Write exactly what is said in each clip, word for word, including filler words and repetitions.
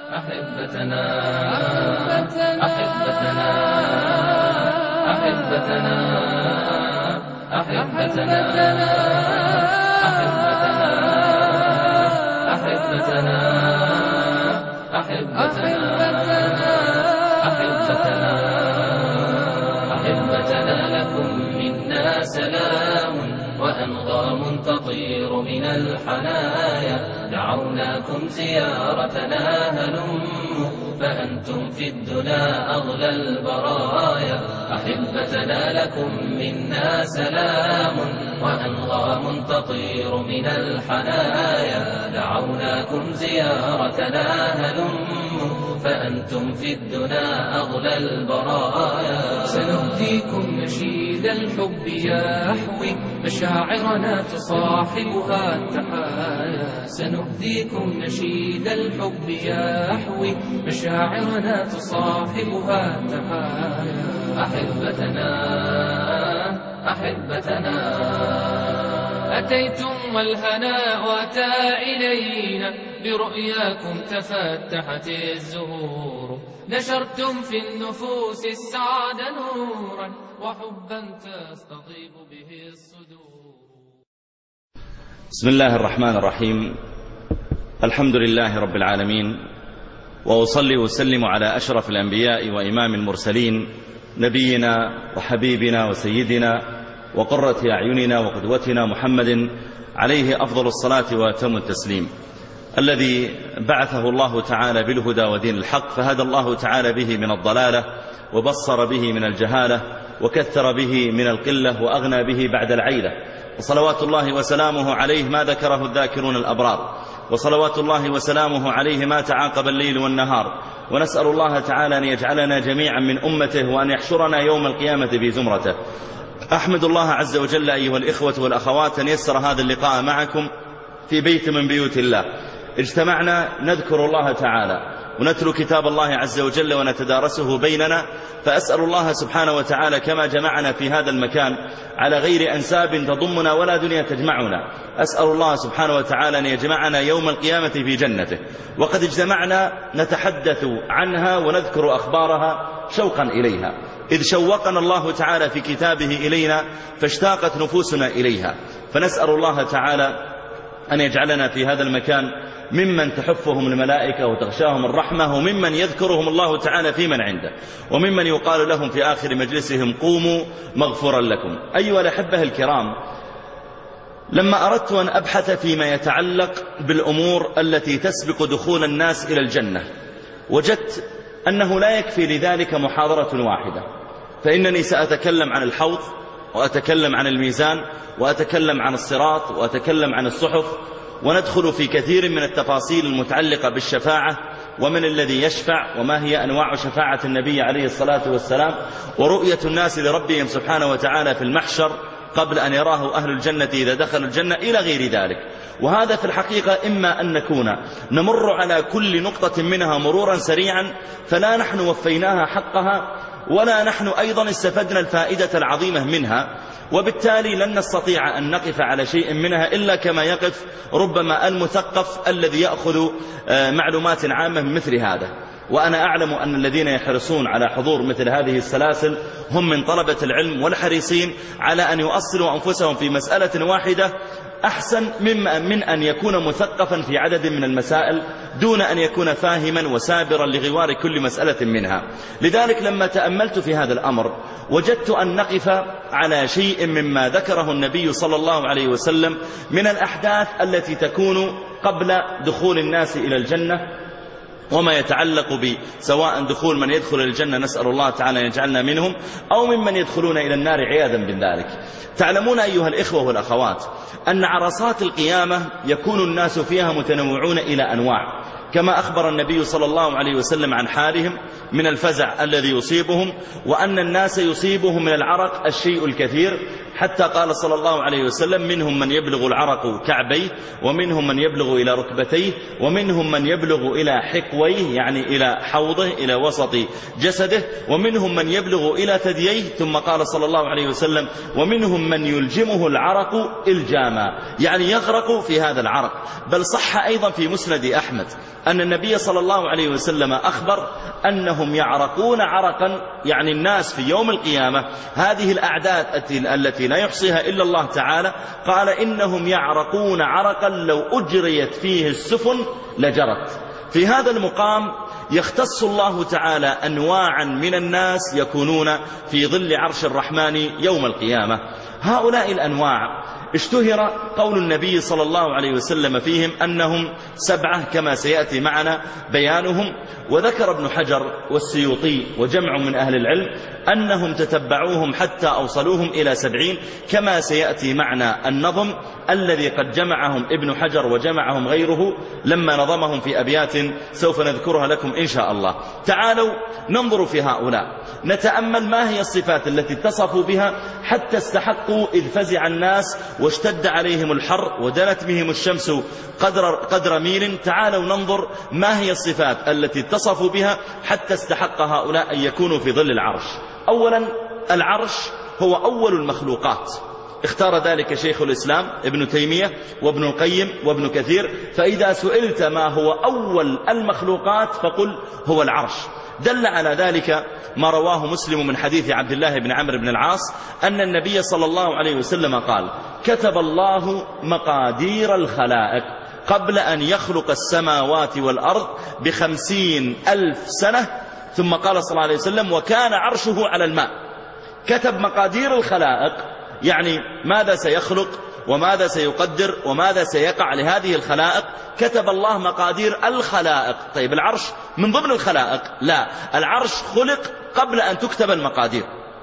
أحبتنا أحبتنا أحبتنا أحبتنا أحبتنا أحبتنا أحبتنا أحبتنا أحبتنا لكم منا سلام وأنغام تطير من الحنايا، دعوناكم زيارتنا هلموا فأنتم في الدنا أغلى البرايا. أحبتنا لكم منا سلام وأنغام تطير من الحنايا، دعوناكم زيارتنا هلموا فأنتم في الدنا أغلى البرايا. سنهديكم نشيد الحب يحوي مشاعرنا تصاحبها التحايا، سنهديكم نشيد الحب يحوي مشاعرنا تصاحبها التحايا. أحبتنا أحبتنا أتيتم والهناء أتى إلينا، برؤياكم تفتحت الزهور، نشرتم في النفوس السعد نورا وحبا تستضيف به الصدور. بسم الله الرحمن الرحيم، الحمد لله رب العالمين، وأصلي وسلم على أشرف الأنبياء وإمام المرسلين نبينا وحبيبنا وسيدنا وقرة أعيننا وقدوتنا محمد عليه أفضل الصلاة وأتم التسليم، الذي بعثه الله تعالى بالهدى ودين الحق، فهدى الله تعالى به من الضلالة وبصر به من الجهالة وكثر به من القلة وأغنى به بعد العيلة، وصلوات الله وسلامه عليه ما ذكره الذاكرون الأبرار، وصلوات الله وسلامه عليه ما تعاقب الليل والنهار. ونسأل الله تعالى أن يجعلنا جميعا من أمته وأن يحشرنا يوم القيامة في زمرته. أحمد الله عز وجل أيها الإخوة والأخوات أن يسر هذا اللقاء معكم في بيت من بيوت الله. اجتمعنا نذكر الله تعالى ونتلو كتاب الله عز وجل ونتدارسه بيننا، فأسأل الله سبحانه وتعالى كما جمعنا في هذا المكان على غير أنساب تضمنا ولا دنيا تجمعنا، أسأل الله سبحانه وتعالى أن يجمعنا يوم القيامة في جنته. وقد اجتمعنا نتحدث عنها ونذكر أخبارها شوقا إليها، إذ شوقنا الله تعالى في كتابه إلينا فاشتاقت نفوسنا إليها، فنسأل الله تعالى أن يجعلنا في هذا المكان ممن تحفهم الملائكة وتغشاهم الرحمة، وممن يذكرهم الله تعالى في من عنده، وممن يقال لهم في آخر مجلسهم قوموا مغفورا لكم. أيها الأحبة الكرام، لما أردت أن أبحث فيما يتعلق بالأمور التي تسبق دخول الناس إلى الجنة، وجدت أنه لا يكفي لذلك محاضرة واحدة، فإنني سأتكلم عن الحوض، وأتكلم عن الميزان، وأتكلم عن الصراط، وأتكلم عن الصحف، وندخل في كثير من التفاصيل المتعلقة بالشفاعة، ومن الذي يشفع، وما هي أنواع شفاعة النبي عليه الصلاة والسلام، ورؤية الناس لربهم سبحانه وتعالى في المحشر قبل أن يراه أهل الجنة إذا دخلوا الجنة، إلى غير ذلك. وهذا في الحقيقة إما أن نكون نمر على كل نقطة منها مرورا سريعا فلا نحن وفيناها حقها، ولا نحن أيضا استفدنا الفائدة العظيمة منها، وبالتالي لن نستطيع أن نقف على شيء منها إلا كما يقف ربما المثقف الذي يأخذ معلومات عامة من مثل هذا. وأنا أعلم أن الذين يحرصون على حضور مثل هذه السلاسل هم من طلبة العلم والحريصين على أن يؤصلوا أنفسهم في مسألة واحدة أحسن من أن يكون مثقفا في عدد من المسائل دون أن يكون فاهما وسابرا لغوار كل مسألة منها. لذلك لما تأملت في هذا الأمر وجدت أن نقف على شيء مما ذكره النبي صلى الله عليه وسلم من الأحداث التي تكون قبل دخول الناس إلى الجنة، وما يتعلق بسواء دخول من يدخل الجنة، نسأل الله تعالى أن يجعلنا منهم، أو ممن يدخلون إلى النار عياذا من ذلك. تعلمون أيها الإخوة والأخوات أن عرصات القيامة يكون الناس فيها متنوعون إلى أنواع، كما أخبر النبي صلى الله عليه وسلم عن حالهم من الفزع الذي يصيبهم، وأن الناس يصيبهم من العرق الشيء الكثير، حتى قال صلى الله عليه وسلم منهم من يبلغ العرق كعبيه، ومنهم من يبلغ إلى ركبتيه، ومنهم من يبلغ إلى حقويه يعني إلى حوضه إلى وسط جسده، ومنهم من يبلغ إلى ثدييه. ثم قال صلى الله عليه وسلم ومنهم من يلجمه العرق إلجاما يعني يغرق في هذا العرق. بل صح أيضا في مسند أحمد أن النبي صلى الله عليه وسلم أخبر أنهم يعرقون عرقا يعني الناس في يوم القيامة هذه الأعداد التي لا يحصيها إلا الله تعالى، قال إنهم يعرقون عرقا لو أجريت فيه السفن لجرت. في هذا المقام يختص الله تعالى أنواعا من الناس يكونون في ظل عرش الرحمن يوم القيامة. هؤلاء الأنواع اشتهر قول النبي صلى الله عليه وسلم فيهم أنهم سبعة كما سيأتي معنا بيانهم. وذكر ابن حجر والسيوطي وجمع من أهل العلم أنهم تتبعوهم حتى أوصلوهم إلى سبعين كما سيأتي معنا النظم الذي قد جمعهم ابن حجر وجمعهم غيره لما نظمهم في أبيات سوف نذكرها لكم إن شاء الله. تعالوا ننظر في هؤلاء، نتأمل ما هي الصفات التي اتصفوا بها حتى استحقوا إذ فزع الناس واشتد عليهم الحر ودنت بهم الشمس قدر, قدر ميل. تعالوا ننظر ما هي الصفات التي اتصفوا بها حتى استحق هؤلاء أن يكونوا في ظل العرش. أولا العرش هو أول المخلوقات، اختار ذلك شيخ الإسلام ابن تيمية وابن القيم وابن كثير. فإذا سئلت ما هو أول المخلوقات فقل هو العرش. دل على ذلك ما رواه مسلم من حديث عبد الله بن عمرو بن العاص أن النبي صلى الله عليه وسلم قال كتب الله مقادير الخلائق قبل أن يخلق السماوات والأرض بخمسين ألف سنة. ثم قال صلى الله عليه وسلم وكان عرشه على الماء. كتب مقادير الخلائق يعني ماذا سيخلق وماذا سيقدر وماذا سيقع لهذه الخلائق. كتب الله مقادير الخلائق. طيب العرش من ضمن الخلائق؟ لا، العرش خلق قبل أن تكتب المقادير.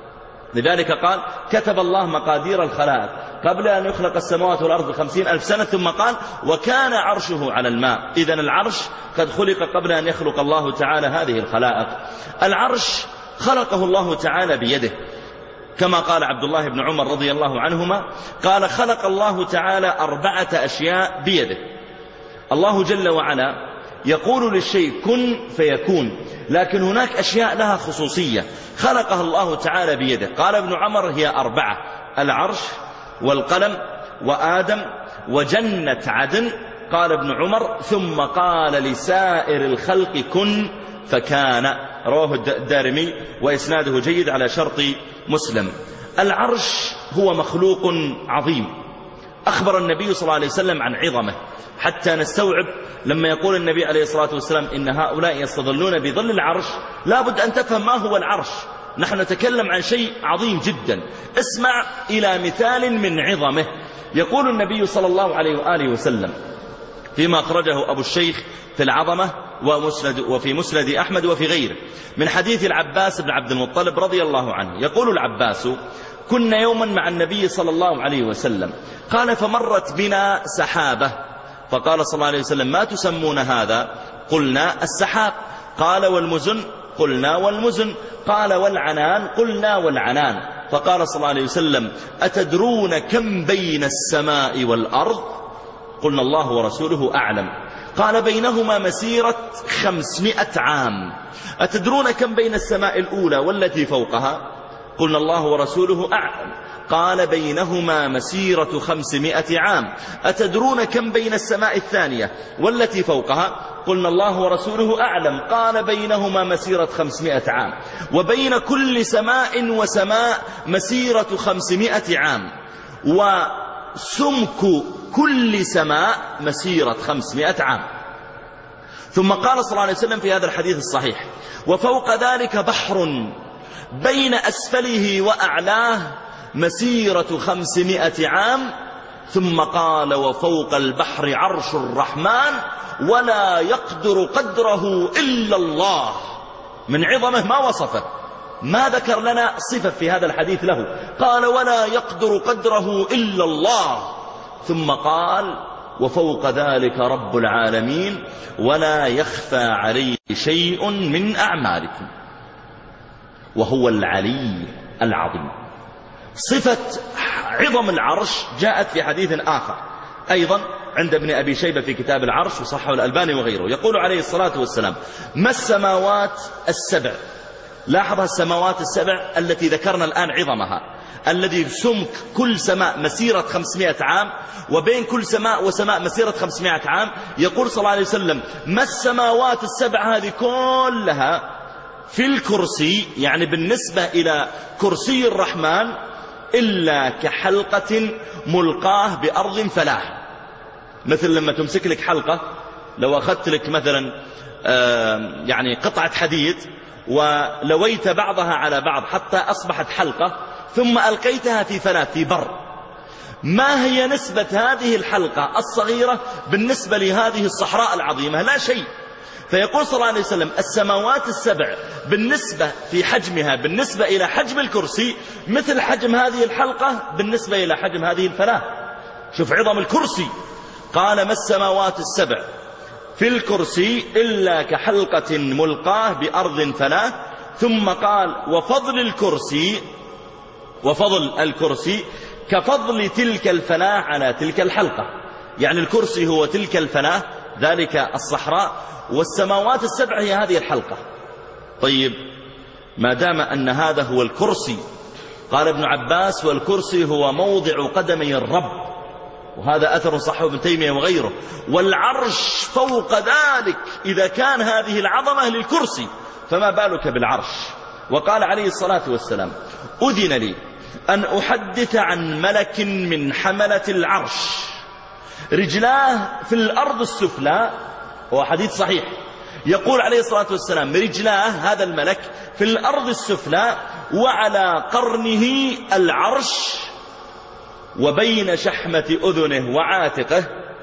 لذلك قال كتب الله مقادير الخلائق قبل أن يخلق السماوات والأرض بخمسين ألف سنة. ثم قال وكان عرشه على الماء. إذن العرش قد خلق قبل أن يخلق الله تعالى هذه الخلائق. العرش خلقه الله تعالى بيده كما قال عبد الله بن عمر رضي الله عنهما قال خلق الله تعالى أربعة أشياء بيده. الله جل وعلا يقول للشيء كن فيكون، لكن هناك أشياء لها خصوصية خلقها الله تعالى بيده. قال ابن عمر هي أربعة: العرش والقلم وآدم وجنة عدن. قال ابن عمر ثم قال لسائر الخلق كن فكان. رواه الدارمي وإسناده جيد على شرط مسلم. العرش هو مخلوق عظيم، أخبر النبي صلى الله عليه وسلم عن عظمه حتى نستوعب لما يقول النبي عليه الصلاة والسلام إن هؤلاء يستظلون بظل العرش. لابد أن تفهم ما هو العرش. نحن نتكلم عن شيء عظيم جدا. اسمع إلى مثال من عظمه. يقول النبي صلى الله عليه وآله وسلم فيما أخرجه أبو الشيخ في العظمة ومسند وفي مسند أحمد وفي غيره من حديث العباس بن عبد المطلب رضي الله عنه. يقول العباس كنا يوما مع النبي صلى الله عليه وسلم قال فمرت بنا سحابة فقال صلى الله عليه وسلم ما تسمون هذا؟ قلنا السحاب. قال والمزن؟ قلنا والمزن. قال والعنان؟ قلنا والعنان. فقال صلى الله عليه وسلم أتدرون كم بين السماء والأرض؟ قلنا الله ورسوله أعلم. قال بينهما مسيرة خمسمائة عام. أتدرون كم بين السماء الأولى والتي فوقها؟ قلنا الله ورسوله أعلم. قال بينهما مسيرة خمسمائة عام. أتدرون كم بين السماء الثانية والتي فوقها؟ قلنا الله ورسوله أعلم. قال بينهما مسيرة خمسمائة عام. وبين كل سماء وسماء مسيرة خمسمائة عام. وسمك كل سماء مسيرة خمسمائة عام. ثم قال صلى الله عليه وسلم في هذا الحديث الصحيح وفوق ذلك بحر بين أسفله وأعلاه مسيرة خمسمائة عام. ثم قال وفوق البحر عرش الرحمن ولا يقدر قدره إلا الله. من عظمه ما وصفه، ما ذكر لنا صفة في هذا الحديث له. قال ولا يقدر قدره إلا الله. ثم قال وفوق ذلك رب العالمين ولا يخفى عليه شيء من أعمالكم وهو العلي العظيم. صفة عظم العرش جاءت في حديث آخر أيضا عند ابن أبي شيبة في كتاب العرش وصححه الألباني وغيره، يقول عليه الصلاة والسلام: ما السماوات السبع. لاحظ السماوات السبع التي ذكرنا الآن عظمها، الذي سمك كل سماء مسيرة خمسمائة عام، وبين كل سماء وسماء مسيرة خمسمائة عام. يقول صلى الله عليه وسلم: ما السماوات السبع هذه كلها في الكرسي، يعني بالنسبة إلى كرسي الرحمن، إلا كحلقة ملقاه بأرض فلاح. مثل لما تمسك لك حلقة، لو أخذت لك مثلا يعني قطعة حديد ولويت بعضها على بعض حتى أصبحت حلقة، ثم ألقيتها في فلاة في بر، ما هي نسبة هذه الحلقة الصغيرة بالنسبة لهذه الصحراء العظيمة؟ لا شيء. فيقول صلى الله عليه وسلم: السماوات السبع بالنسبة في حجمها بالنسبة إلى حجم الكرسي مثل حجم هذه الحلقة بالنسبة إلى حجم هذه الفلاة. شوف عظم الكرسي. قال: ما السماوات السبع في الكرسي إلا كحلقة ملقاه بأرض فلاة. ثم قال: وفضل الكرسي وفضل الكرسي كفضل تلك الفلاة على تلك الحلقة. يعني الكرسي هو تلك الفلاة، ذلك الصحراء، والسماوات السبع هي هذه الحلقة. طيب، ما دام أن هذا هو الكرسي، قال ابن عباس: والكرسي هو موضع قدمي الرب، وهذا أثر صححه ابن تيمية وغيره. والعرش فوق ذلك، إذا كان هذه العظمة للكرسي فما بالك بالعرش. وقال عليه الصلاة والسلام: أذن لي أن أحدث عن ملك من حملة العرش رجلاه في الأرض السفلى. هو حديث صحيح. يقول عليه الصلاة والسلام: رجلاه هذا الملك في الأرض السفلى، وعلى قرنه العرش، وبين شحمة أذنه وعاتقه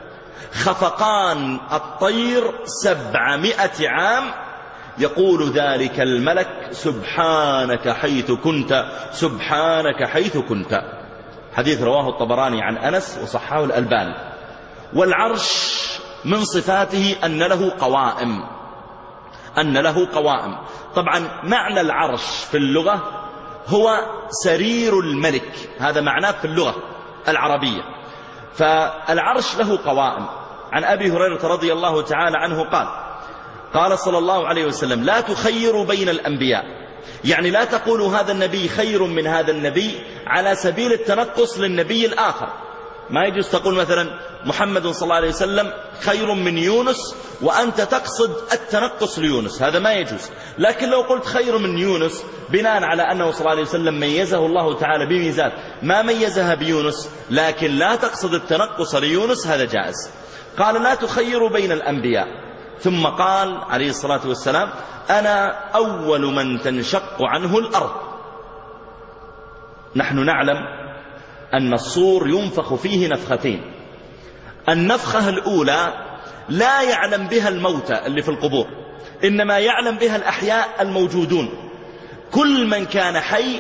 خفقان الطير سبعمائة عام. يقول ذلك الملك: سبحانك حيث كنت، سبحانك حيث كنت. حديث رواه الطبراني عن أنس وصححه الألباني. والعرش من صفاته أن له قوائم، أن له قوائم. طبعا معنى العرش في اللغة هو سرير الملك، هذا معناه في اللغة العربية. فالعرش له قوائم. عن أبي هريرة رضي الله تعالى عنه قال: قال صلى الله عليه وسلم: لا تخيروا بين الأنبياء، يعني لا تقولوا هذا النبي خير من هذا النبي على سبيل التنقص للنبي الآخر. ما يجوز تقول مثلا محمد صلى الله عليه وسلم خير من يونس وأنت تقصد التنقص ليونس، هذا ما يجوز. لكن لو قلت خير من يونس بناء على أنه صلى الله عليه وسلم ميزه الله تعالى بميزات ما ميزها بيونس، لكن لا تقصد التنقص ليونس، هذا جائز. قال: لا تخيروا بين الأنبياء. ثم قال عليه الصلاة والسلام: أنا أول من تنشق عنه الأرض. نحن نعلم أن الصور ينفخ فيه نفختين. النفخة الأولى لا يعلم بها الموتى اللي في القبور، إنما يعلم بها الأحياء الموجودون. كل من كان حي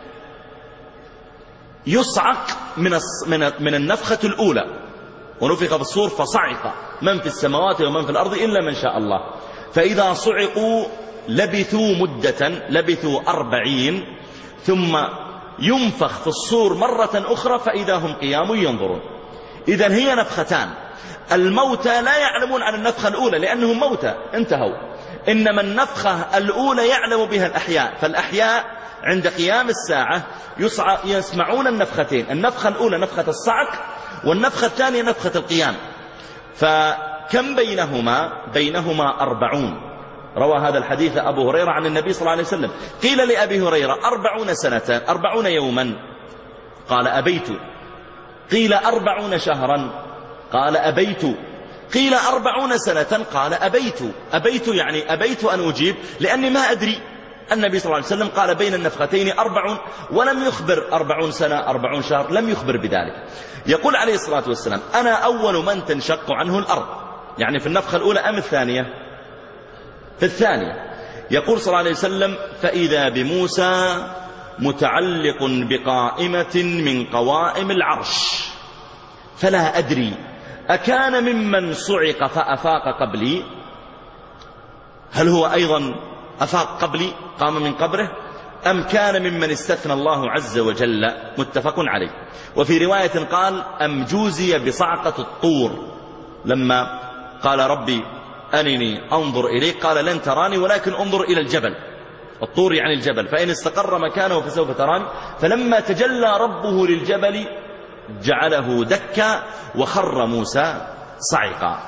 يصعق من من النفخة الأولى. ونفخ في الصور فصعق من في السماوات ومن في الأرض إلا من شاء الله. فإذا صعقوا لبثوا مدة، لبثوا أربعين، ثم ينفخ في الصور مرة أخرى فإذا هم قيام ينظرون. إذن هي نفختان. الموتى لا يعلمون عن النفخة الأولى لأنهم موتى انتهوا، إنما النفخة الأولى يعلم بها الأحياء. فالأحياء عند قيام الساعة يسمعون النفختين، النفخة الأولى نفخة الصعق، والنفخة الثانية نفخة القيام. فكم بينهما؟ بينهما أربعون. روى هذا الحديث أبو هريرة عن النبي صلى الله عليه وسلم. قيل لأبي هريرة: أربعون سنة، أربعون يوما؟ قال: أبيت. قيل: أربعون شهرا؟ قال: أبيت. قيل: أربعون سنة؟ قال: أبيت. أبيت يعني أبيت أن أجيب لأني ما أدري. النبي صلى الله عليه وسلم قال: بين النفختين أربعون، ولم يخبر أربعون سنة أربعون شهر، لم يخبر بذلك. يقول عليه الصلاة والسلام: أنا أول من تنشق عنه الأرض، يعني في النفخة الأولى أم الثانية؟ في الثانية. يقول صلى الله عليه وسلم: فإذا بموسى متعلق بقائمة من قوائم العرش، فلا أدري أكان ممن صعق فأفاق قبلي؟ هل هو أيضا أفاق قبلي، قام من قبره، أم كان ممن استثنى الله عز وجل؟ متفق عليه. وفي رواية قال أم جوزي بصعقة الطور لما قال ربي أرني أنظر إليك قال لن تراني ولكن انظر إلى الجبل. الطور يعني الجبل، فإن استقر مكانه فسوف تراني. فلما تجلى ربه للجبل جعله دكا وخر موسى صعقا.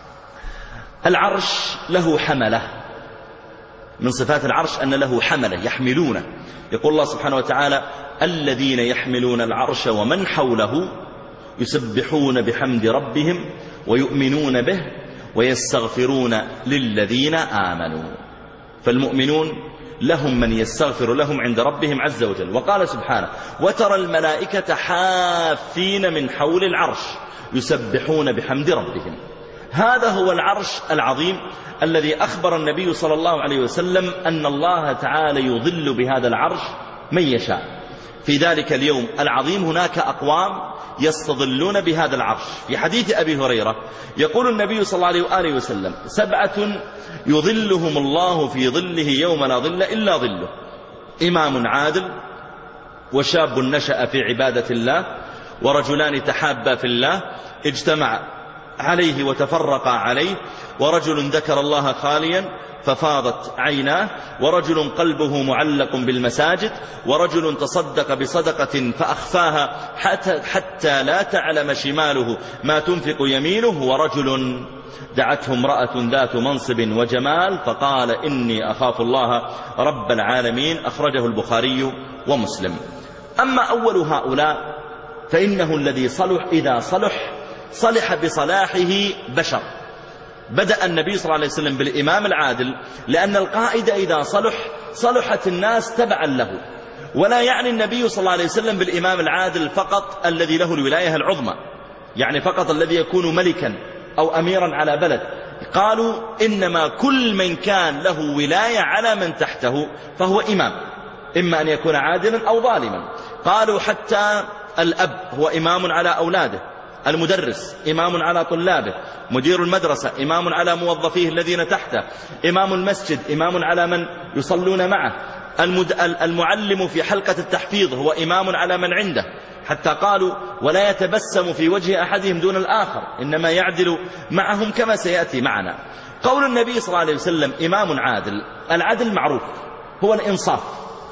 العرش له حملة، من صفات العرش أن له حملة يحملونه. يقول الله سبحانه وتعالى الذين يحملون العرش ومن حوله يسبحون بحمد ربهم ويؤمنون به ويستغفرون للذين آمنوا. فالمؤمنون لهم من يستغفر لهم عند ربهم عز وجل. وقال سبحانه وترى الملائكة حافين من حول العرش يسبحون بحمد ربهم. هذا هو العرش العظيم الذي أخبر النبي صلى الله عليه وسلم أن الله تعالى يظل بهذا العرش من يشاء. في ذلك اليوم العظيم هناك أقوام يستظلون بهذا العرش. في حديث أبي هريرة يقول النبي صلى الله عليه وآله وسلم سبعة يظلهم الله في ظله يوم لا ظل إلا ظله: إمام عادل، وشاب نشأ في عبادة الله، ورجلان تحابا في الله اجتمع عليه وتفرقا عليه، ورجل ذكر الله خاليا ففاضت عيناه، ورجل قلبه معلق بالمساجد، ورجل تصدق بصدقة فأخفاها حتى, حتى لا تعلم شماله ما تنفق يمينه، ورجل دعته امرأة ذات منصب وجمال فقال إني أخاف الله رب العالمين. أخرجه البخاري ومسلم. أما أول هؤلاء فإنه الذي صلح إذا صلح صلح بصلاحه بشر. بدأ النبي صلى الله عليه وسلم بالإمام العادل، لأن القائد إذا صلح صلحت الناس تبعا له. ولا يعني النبي صلى الله عليه وسلم بالإمام العادل فقط الذي له الولاية العظمى، يعني فقط الذي يكون ملكا أو أميرا على بلد. قالوا إنما كل من كان له ولاية على من تحته فهو إمام، إما أن يكون عادلا أو ظالما. قالوا حتى الأب هو إمام على أولاده، المدرس إمام على طلابه، مدير المدرسة إمام على موظفيه الذين تحته، إمام المسجد إمام على من يصلون معه، المعلم في حلقة التحفيظ هو إمام على من عنده. حتى قالوا ولا يتبسم في وجه أحدهم دون الآخر، إنما يعدل معهم كما سيأتي معنا. قول النبي صلى الله عليه وسلم إمام عادل، العدل معروف هو الإنصاف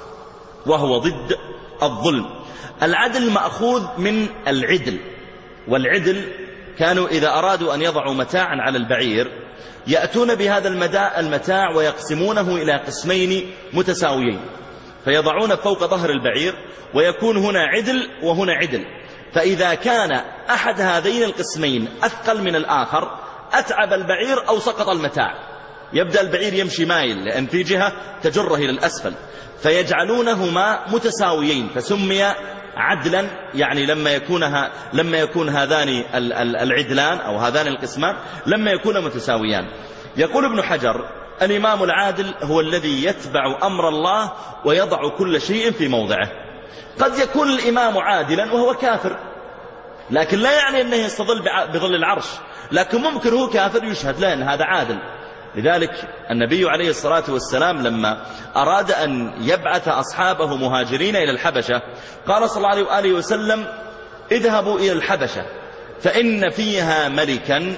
وهو ضد الظلم. العدل مأخوذ من العدل، والعدل كانوا إذا أرادوا أن يضعوا متاعا على البعير يأتون بهذا المتاع ويقسمونه إلى قسمين متساويين، فيضعون فوق ظهر البعير ويكون هنا عدل وهنا عدل. فإذا كان أحد هذين القسمين أثقل من الآخر أتعب البعير أو سقط المتاع، يبدأ البعير يمشي مايل لأن في جهة تجره إلى الأسفل، فيجعلونهما متساويين فسمي عدلا. يعني لما يكونها لما يكون هذان العدلان أو هذان القسمان لما يكون متساويان. يقول ابن حجر الإمام العادل هو الذي يتبع أمر الله ويضع كل شيء في موضعه. قد يكون الإمام عادلا وهو كافر، لكن لا يعني أنه يستظل بظل العرش، لكن ممكن هو كافر يشهد له أن هذا عادل. لذلك النبي عليه الصلاة والسلام لما أراد أن يبعث أصحابه مهاجرين إلى الحبشة قال صلى الله عليه وآله وسلم اذهبوا إلى الحبشة فإن فيها ملكا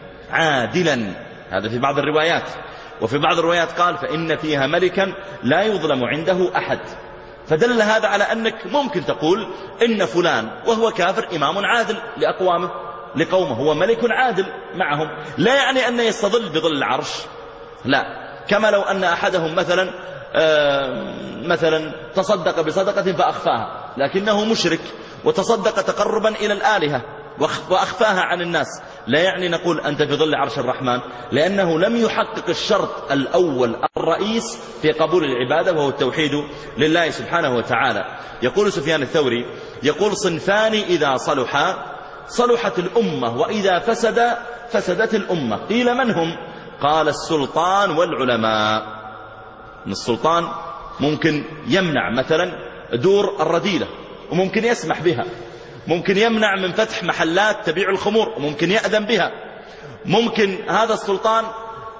عادلا. هذا في بعض الروايات، وفي بعض الروايات قال فإن فيها ملكا لا يظلم عنده أحد. فدل هذا على أنك ممكن تقول إن فلان وهو كافر إمام عادل لأقوامه لقومه، هو ملك عادل معهم، لا يعني أنه يستظل بظل العرش، لا. كما لو أن أحدهم مثلا مثلا تصدق بصدقة فأخفاها لكنه مشرك وتصدق تقربا إلى الآلهة وأخفاها عن الناس، لا يعني نقول أنت في ظل عرش الرحمن، لأنه لم يحقق الشرط الأول الرئيس في قبول العبادة وهو التوحيد لله سبحانه وتعالى. يقول سفيان الثوري يقول صنفان إذا صلحا صلحت الأمة وإذا فسد فسدت الأمة. قيل من هم؟ قال السلطان والعلماء. السلطان ممكن يمنع مثلا دور الرذيلة وممكن يسمح بها، ممكن يمنع من فتح محلات تبيع الخمور وممكن يأذن بها، ممكن هذا السلطان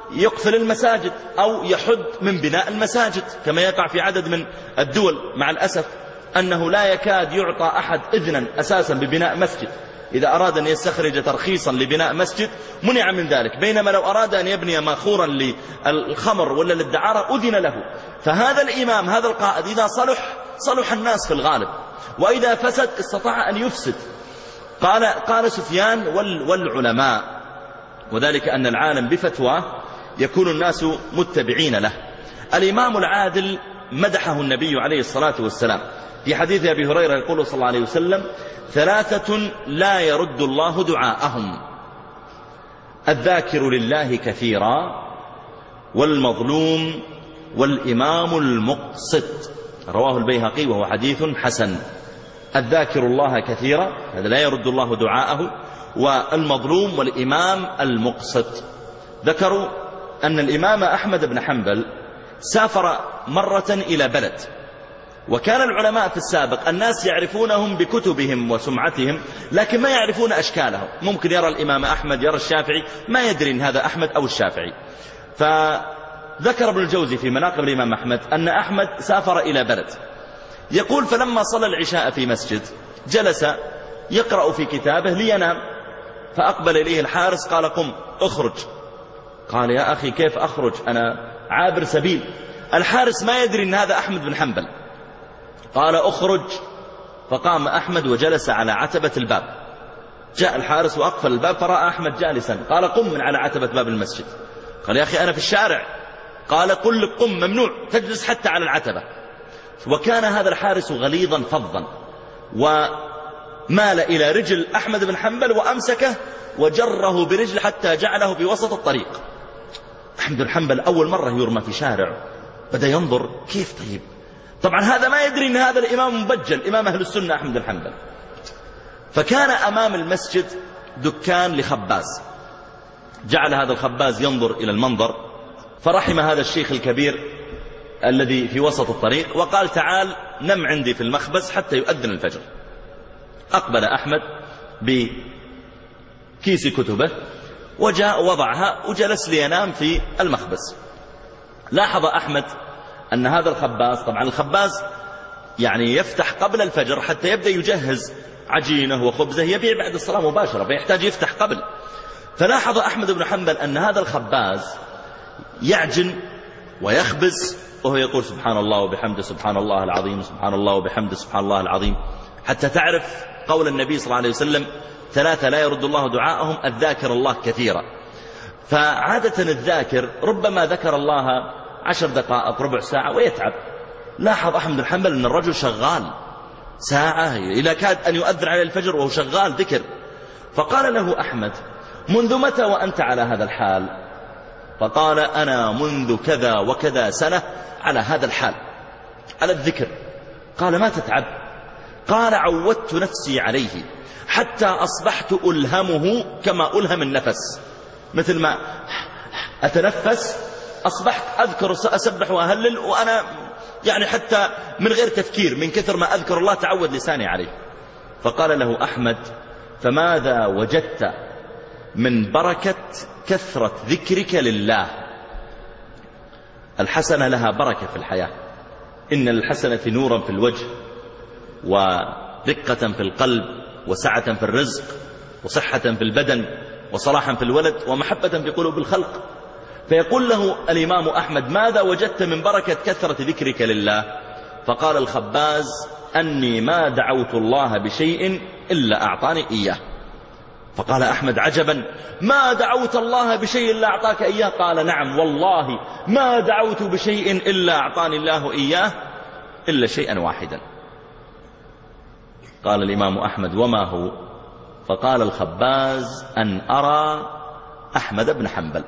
يقفل المساجد أو يحد من بناء المساجد، كما يقع في عدد من الدول مع الأسف، أنه لا يكاد يعطى أحد إذنا أساسا ببناء مسجد. إذا أراد أن يستخرج ترخيصا لبناء مسجد منع من ذلك، بينما لو أراد أن يبني ماخورا للخمر ولا للدعارة أذن له. فهذا الإمام هذا القائد إذا صلح صلح الناس في الغالب، وإذا فسد استطاع أن يفسد. قال, قال سفيان والعلماء، وذلك أن العالم بفتواه يكون الناس متبعين له. الإمام العادل مدحه النبي عليه الصلاة والسلام في حديث أبي هريرة، يقول صلى الله عليه وسلم: ثلاثة لا يرد الله دعاءهم: الذاكر لله كثيرا، والمظلوم، والإمام المقسط. رواه البيهقي وهو حديث حسن. الذاكر الله كثيرا هذا لا يرد الله دعاءه، والمظلوم والإمام المقسط. ذكروا أن الإمام أحمد بن حنبل سافر مرة إلى بلد، وكان العلماء في السابق الناس يعرفونهم بكتبهم وسمعتهم، لكن ما يعرفون أشكالهم. ممكن يرى الإمام أحمد، يرى الشافعي، ما يدري إن هذا أحمد أو الشافعي. فذكر ابن الجوزي في مناقب الإمام أحمد أن أحمد سافر إلى بلد، يقول: فلما صلى العشاء في مسجد جلس يقرأ في كتابه لينام، فأقبل إليه الحارس قال: قم اخرج. قال: يا أخي كيف أخرج، أنا عابر سبيل. الحارس ما يدري أن هذا أحمد بن حنبل. قال: اخرج. فقام أحمد وجلس على عتبة الباب. جاء الحارس وأقفل الباب فرأى أحمد جالسا، قال: قم من على عتبة باب المسجد. قال: يا أخي أنا في الشارع. قال: قل لك قم، ممنوع تجلس حتى على العتبة. وكان هذا الحارس غليظا فظا، ومال إلى رجل أحمد بن حنبل وأمسكه وجره برجل حتى جعله بوسط الطريق. أحمد بن حنبل أول مرة يرمى في شارع، بدأ ينظر كيف طيب. طبعا هذا ما يدري أن هذا الإمام مبجل، إمام أهل السنة أحمد بن حنبل. فكان أمام المسجد دكان لخباز، جعل هذا الخباز ينظر إلى المنظر، فرحم هذا الشيخ الكبير الذي في وسط الطريق وقال: تعال نم عندي في المخبز حتى يؤذن الفجر. أقبل أحمد بكيس كتبه وجاء وضعها وجلس لينام في المخبز. لاحظ أحمد أن هذا الخباز، طبعا الخباز يعني يفتح قبل الفجر حتى يبدأ يجهز عجينه وخبزه، يبيع بعد الصلاة مباشرة، فيحتاج يفتح قبل. فلاحظ أحمد بن حنبل أن هذا الخباز يعجن ويخبز وهو يقول: سبحان الله وبحمده سبحان الله العظيم، سبحان الله وبحمده سبحان الله العظيم، حتى تعرف قول النبي صلى الله عليه وسلم: ثلاثة لا يرد الله دعاءهم: الذاكر الله كثيرا. فعادة الذاكر ربما ذكر الله عشر دقائق ربع ساعة ويتعب. لاحظ أحمد بن حنبل أن الرجل شغال ساعة إلى كاد أن يؤذن عليه الفجر وهو شغال ذكر. فقال له أحمد: منذ متى وأنت على هذا الحال؟ فقال: أنا منذ كذا وكذا سنة على هذا الحال، على الذكر. قال: ما تتعب؟ قال: عودت نفسي عليه حتى أصبحت ألهمه كما ألهم النفس، مثل ما أتنفس أصبحت أذكر أسبح وأهلل وأنا يعني حتى من غير تفكير، من كثر ما أذكر الله تعود لساني عليه. فقال له أحمد: فماذا وجدت من بركة كثرة ذكرك لله؟ الحسنة لها بركة في الحياة، إن الحسنة نورا في الوجه، ورقة في القلب، وسعة في الرزق، وصحة في البدن، وصلاحا في الولد، ومحبة في قلوب الخلق. فيقول له الإمام أحمد: ماذا وجدت من بركة كثرة ذكرك لله؟ فقال الخباز: أني ما دعوت الله بشيء إلا أعطاني إياه. فقال أحمد: عجبا، ما دعوت الله بشيء إلا أعطاك إياه؟ قال: نعم والله ما دعوت بشيء إلا أعطاني الله إياه إلا شيئا واحدا. قال الإمام أحمد: وما هو؟ فقال الخباز: أن أرى أحمد بن حنبل.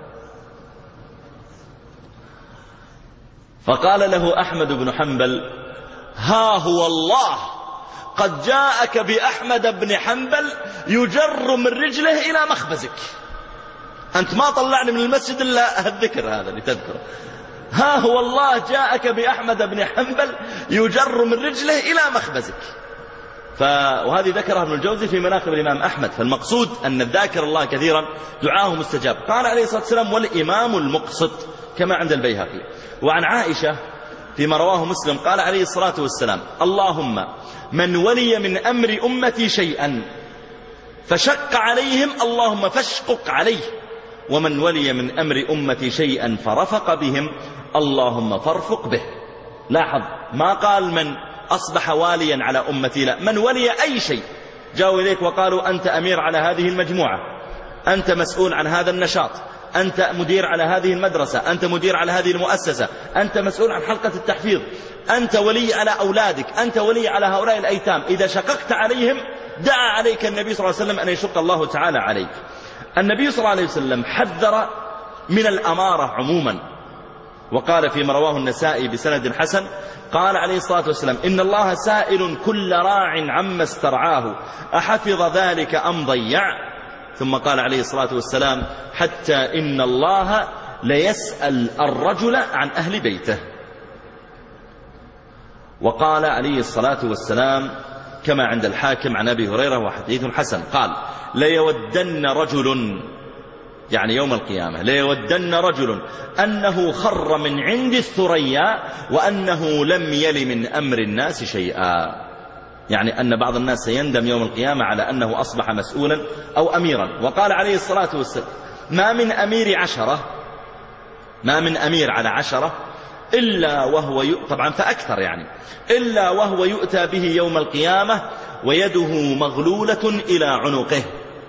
فقال له أحمد بن حنبل: ها هو الله قد جاءك بأحمد بن حنبل يجر من رجله إلى مخبزك. أنت ما طلعني من المسجد إلا الذكر هذا اللي تذكره. ها هو الله جاءك بأحمد بن حنبل يجر من رجله إلى مخبزك. ف... وهذه ذكرها ابن الجوزي في مناقب الإمام أحمد. فالمقصود أن الذاكر الله كثيرا دعاه مستجاب. قال عليه الصلاة والسلام: والإمام المقسط، كما عند البيهقي. وعن عائشة فيما رواه مسلم قال عليه الصلاة والسلام: اللهم من ولي من أمر أمتي شيئا فشق عليهم اللهم فاشقق عليه، ومن ولي من أمر أمتي شيئا فرفق بهم اللهم فارفق به. لاحظ ما قال من أصبح واليا على أمتي، لا، من ولي أي شيء. جاءوا إليك وقالوا أنت أمير على هذه المجموعة، أنت مسؤول عن هذا النشاط، أنت مدير على هذه المدرسة، أنت مدير على هذه المؤسسة، أنت مسؤول عن حلقة التحفيظ، أنت ولي على أولادك، أنت ولي على هؤلاء الأيتام. إذا شققت عليهم دعا عليك النبي صلى الله عليه وسلم أن يشق الله تعالى عليك. النبي صلى الله عليه وسلم حذر من الأمارة عموما، وقال فيما رواه النسائي بسند حسن قال عليه الصلاة والسلام: إن الله سائل كل راع عما استرعاه أحفظ ذلك أم ضيع. ثم قال عليه الصلاة والسلام: حتى إن الله ليسأل الرجل عن أهل بيته. وقال عليه الصلاة والسلام كما عند الحاكم عن أبي هريرة وحديث حسن قال: ليودن رجل، يعني يوم القيامة، ليودن رجل أنه خر من عند الثريا وأنه لم يل من أمر الناس شيئا. يعني أن بعض الناس سيندم يوم القيامة على أنه أصبح مسؤولا أو أميرا. وقال عليه الصلاة والسلام: ما من أمير عشرة، ما من أمير على عشرة إلا وهو ي... طبعا فأكثر يعني إلا وهو يؤتى به يوم القيامة ويده مغلولة إلى عنقه،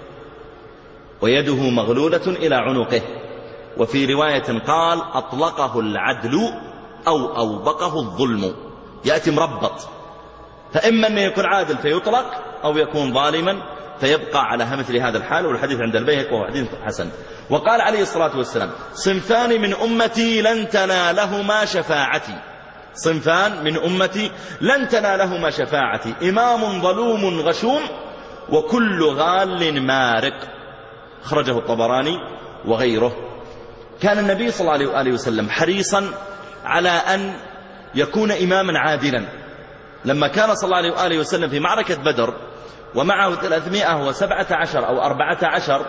ويده مغلولة إلى عنقه. وفي رواية قال: أطلقه العدل أو أوبقه الظلم، يأتي مربط، فإما أن يكون عادل فيطلق أو يكون ظالما فيبقى على مثل هذا الحال. والحديث عند البيهقي وهو حديث حسن. وقال عليه الصلاة والسلام: صنفان من أمتي لن تنالهما شفاعتي، صنفان من أمتي لن تنالهما شفاعتي، إمام ظلوم غشوم وكل غال مارق. خرجه الطبراني وغيره. كان النبي صلى الله عليه وسلم حريصا على أن يكون إماما عادلا. لما كان صلى الله عليه وسلم في معركة بدر ومعه ثلاثمائة وسبعة عشر أو أربعة عشر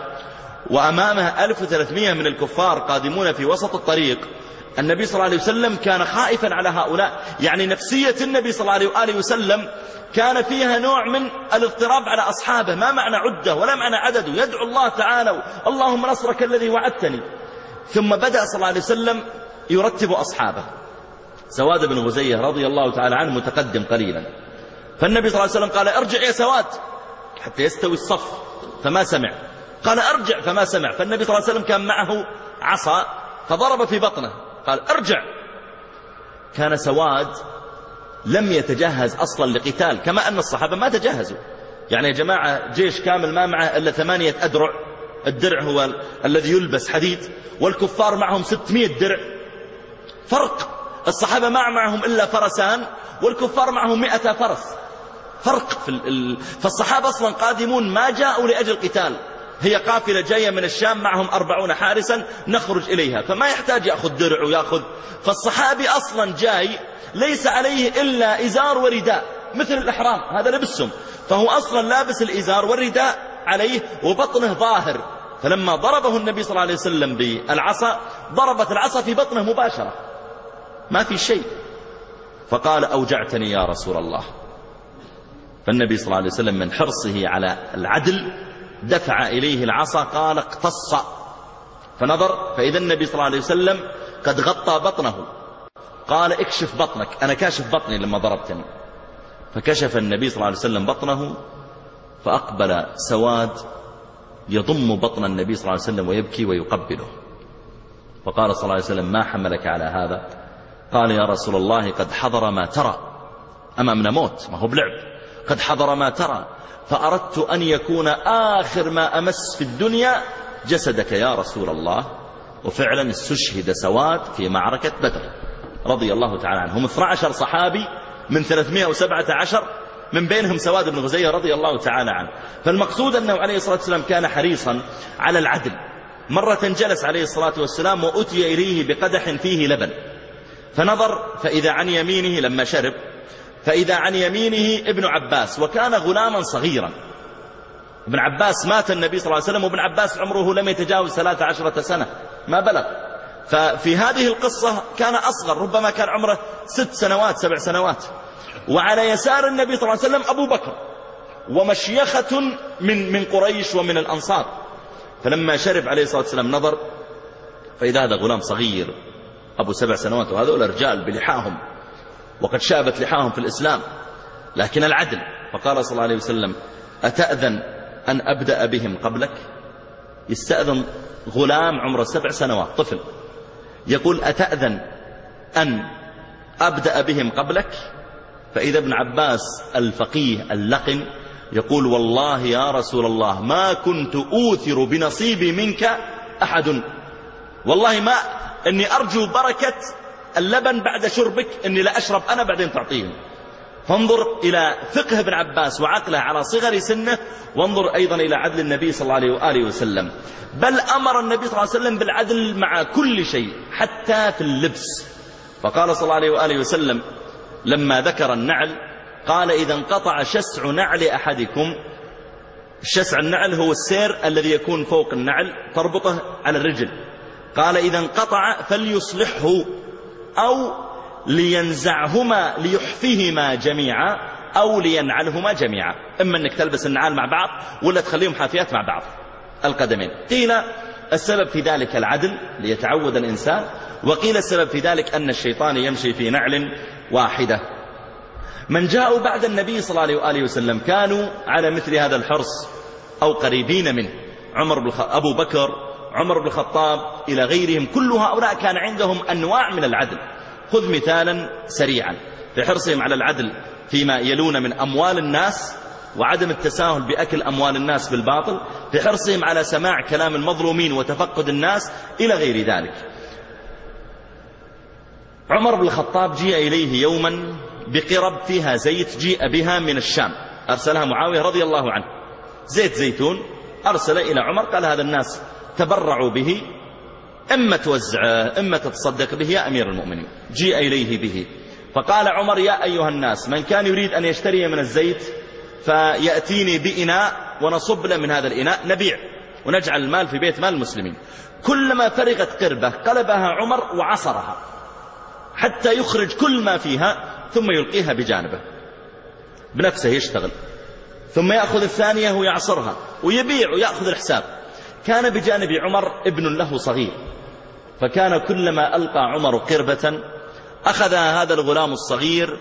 وأمامه ألف وثلاثمائة من الكفار قادمون في وسط الطريق، النبي صلى الله عليه وسلم كان خائفا على هؤلاء. يعني نفسية النبي صلى الله عليه وسلم كان فيها نوع من الاضطراب على أصحابه، ما معنى عدة ولا معنى عدده، يدعو الله تعالى: اللهم نصرك الذي وعدتني. ثم بدأ صلى الله عليه وسلم يرتب أصحابه. سواد بن غزية رضي الله تعالى عنه متقدم قليلا، فالنبي صلى الله عليه وسلم قال: ارجع يا سواد حتى يستوي الصف، فما سمع. قال: ارجع، فما سمع. فالنبي صلى الله عليه وسلم كان معه عصا فضرب في بطنه، قال: ارجع. كان سواد لم يتجهز أصلا لقتال، كما أن الصحابة ما تجهزوا. يعني يا جماعة جيش كامل ما معه إلا ثمانية أدرع، الدرع هو الذي يلبس حديد، والكفار معهم ستمائة درع، فرق. الصحابة ما معهم إلا فرسان والكفار معهم مئة فرس، فرق في ال... فالصحابة أصلا قادمون ما جاءوا لأجل قتال، هي قافلة جاية من الشام معهم أربعون حارسا نخرج إليها، فما يحتاج يأخذ درع ويأخذ. فالصحابي أصلا جاي ليس عليه إلا إزار ورداء مثل الإحرام، هذا لبسهم، فهو أصلا لابس الإزار والرداء عليه وبطنه ظاهر. فلما ضربه النبي صلى الله عليه وسلم بالعصا ضربت العصا في بطنه مباشرة، ما في شيء. فقال: أوجعتني يا رسول الله. فالنبي صلى الله عليه وسلم من حرصه على العدل دفع إليه العصا، قال: اقتص. فنظر فإذا النبي صلى الله عليه وسلم قد غطى بطنه، قال: اكشف بطنك، أنا كاشف بطني لما ضربتني. فكشف النبي صلى الله عليه وسلم بطنه، فأقبل سواد يضم بطن النبي صلى الله عليه وسلم ويبكي ويقبله. فقال صلى الله عليه وسلم: ما حملك على هذا؟ قال: يا رسول الله قد حضر ما ترى، أمامنا موت، ما هو بلعب، قد حضر ما ترى، فأردت أن يكون آخر ما أمس في الدنيا جسدك يا رسول الله. وفعلا استشهد سواد في معركة بدر رضي الله تعالى عنه. هم اثني عشر صحابي من ثلاثمائة وسبعة عشر، من بينهم سواد بن غزية رضي الله تعالى عنه. فالمقصود أنه عليه الصلاة والسلام كان حريصا على العدل. مرة جلس عليه الصلاة والسلام وأتي إليه بقدح فيه لبن، فنظر فإذا عن يمينه لما شرب فإذا عن يمينه ابن عباس، وكان غلاما صغيرا. ابن عباس مات النبي صلى الله عليه وسلم، وابن عباس عمره لم يتجاوز ثلاث عشرة سنة ما بلغ. ففي هذه القصة كان أصغر، ربما كان عمره ست سنوات سبع سنوات. وعلى يسار النبي صلى الله عليه وسلم أبو بكر، ومشيخة من من قريش ومن الأنصار. فلما شرب عليه الصلاة والسلام نظر فإذا هذا غلام صغير أبو سبع سنوات، وهذول رجال بلحاهم وقد شابت لحاهم في الإسلام، لكن العدل. فقال صلى الله عليه وسلم: أتأذن أن أبدأ بهم قبلك؟ يستأذن غلام عمره سبع سنوات طفل، يقول: أتأذن أن أبدأ بهم قبلك؟ فإذا ابن عباس الفقيه اللقن يقول: والله يا رسول الله ما كنت أوثر بنصيبي منك أحد، والله ما أني أرجو بركة اللبن بعد شربك، أني لا أشرب أنا بعدين تعطيهم. فانظر إلى فقه ابن عباس وعقله على صغر سنه، وانظر أيضا إلى عدل النبي صلى الله عليه وآله وسلم. بل أمر النبي صلى الله عليه وسلم بالعدل مع كل شيء حتى في اللبس. فقال صلى الله عليه وآله وسلم لما ذكر النعل قال: إذا انقطع شسع نعل أحدكم. الشسع النعل هو السير الذي يكون فوق النعل تربطه على الرجل. قال: إذا انقطع فليصلحه أو لينزعهما ليحفيهما جميعا أو لينعلهما جميعا. إما أنك تلبس النعال مع بعض ولا تخليهم حافيات مع بعض القدمين. قيل السبب في ذلك العدل ليتعود الإنسان، وقيل السبب في ذلك أن الشيطان يمشي في نعل واحدة. من جاءوا بعد النبي صلى الله عليه وآله وسلم كانوا على مثل هذا الحرص أو قريبين منه. عمر بن الخ... أبو بكر، عمر بن الخطاب، إلى غيرهم، كل هؤلاء كان عندهم أنواع من العدل. خذ مثالا سريعا في حرصهم على العدل فيما يلون من أموال الناس وعدم التساهل بأكل أموال الناس بالباطل، في حرصهم على سماع كلام المظلومين وتفقد الناس، إلى غير ذلك. عمر بن الخطاب جيء إليه يوما بقرب فيها زيت، جيء بها من الشام، أرسلها معاوية رضي الله عنه، زيت زيتون أرسل إلى عمر، قال: هذا الناس تبرعوا به، إما توزعه إما تتصدق به يا أمير المؤمنين. جيء إليه به فقال عمر: يا أيها الناس، من كان يريد أن يشتري من الزيت فيأتيني بإناء ونصب له من هذا الإناء، نبيع ونجعل المال في بيت مال المسلمين. كلما فرغت قربة قلبها عمر وعصرها حتى يخرج كل ما فيها ثم يلقيها بجانبه، بنفسه يشتغل، ثم يأخذ الثانية ويعصرها ويبيع ويأخذ الحساب. كان بجانب عمر ابن له صغير، فكان كلما ألقى عمر قربة أخذها هذا الغلام الصغير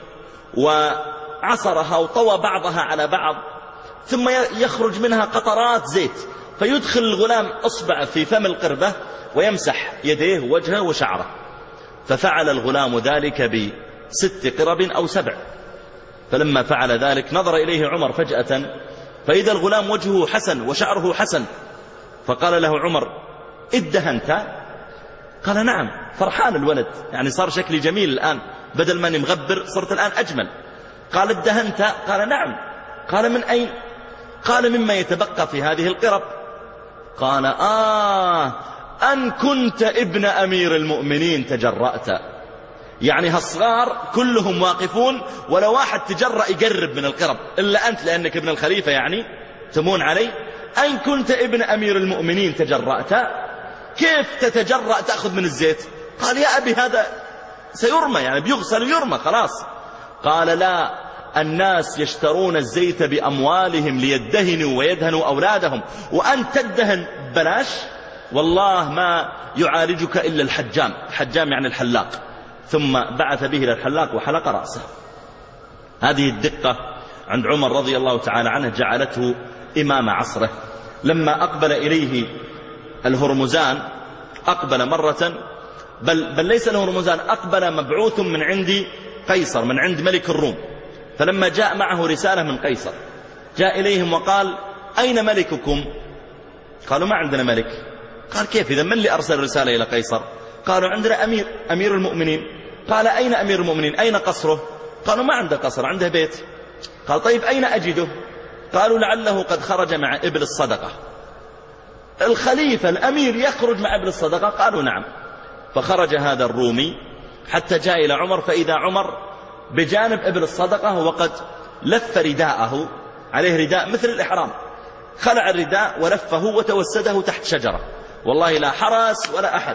وعصرها وطوى بعضها على بعض، ثم يخرج منها قطرات زيت، فيدخل الغلام أصبع في فم القربة ويمسح يديه ووجهه وشعره. ففعل الغلام ذلك بست قرب أو سبع. فلما فعل ذلك نظر إليه عمر فجأة فإذا الغلام وجهه حسن وشعره حسن، فقال له عمر: ادهنت؟ قال: نعم. فرحان الولد، يعني صار شكلي جميل الآن، بدل ما أني مغبر صرت الآن أجمل. قال: ادهنت؟ قال: نعم. قال: من أين؟ قال: مما يتبقى في هذه القرب. قال: آه أن كنت ابن أمير المؤمنين تجرأت. يعني هالصغار كلهم واقفون ولا واحد تجرأ يقرب من القرب إلا أنت، لأنك ابن الخليفة يعني تمون علي. أن كنت ابن أمير المؤمنين تجرأت؟ كيف تتجرأ تأخذ من الزيت؟ قال: يا أبي هذا سيرمى، يعني بيغسل ويرمى خلاص. قال: لا، الناس يشترون الزيت بأموالهم ليدهنوا ويدهنوا أولادهم، وأنت تدهن بلاش؟ والله ما يعالجك إلا الحجام. الحجام يعني الحلاق. ثم بعث به إلى الحلاق وحلق رأسه. هذه الدقة عند عمر رضي الله تعالى عنه جعلته إمام عصره. لما أقبل إليه الهرمزان، أقبل مرة، بل, بل ليس الهرمزان، أقبل مبعوث من عند قيصر، من عند ملك الروم. فلما جاء معه رسالة من قيصر جاء إليهم وقال: أين ملككم؟ قالوا: ما عندنا ملك. قال: كيف إذا؟ من اللي أرسل رسالة إلى قيصر؟ قالوا: عندنا أمير، أمير المؤمنين. قال: أين أمير المؤمنين؟ أين قصره؟ قالوا: ما عنده قصر، عنده بيت. قال: طيب أين أجده؟ قالوا: لعله قد خرج مع إبل الصدقة. الخليفة الأمير يخرج مع إبل الصدقة؟ قالوا: نعم. فخرج هذا الرومي حتى جاء إلى عمر، فإذا عمر بجانب إبل الصدقة وقد لف رداءه، عليه رداء مثل الإحرام، خلع الرداء ولفه وتوسده تحت شجرة، والله لا حرس ولا أحد.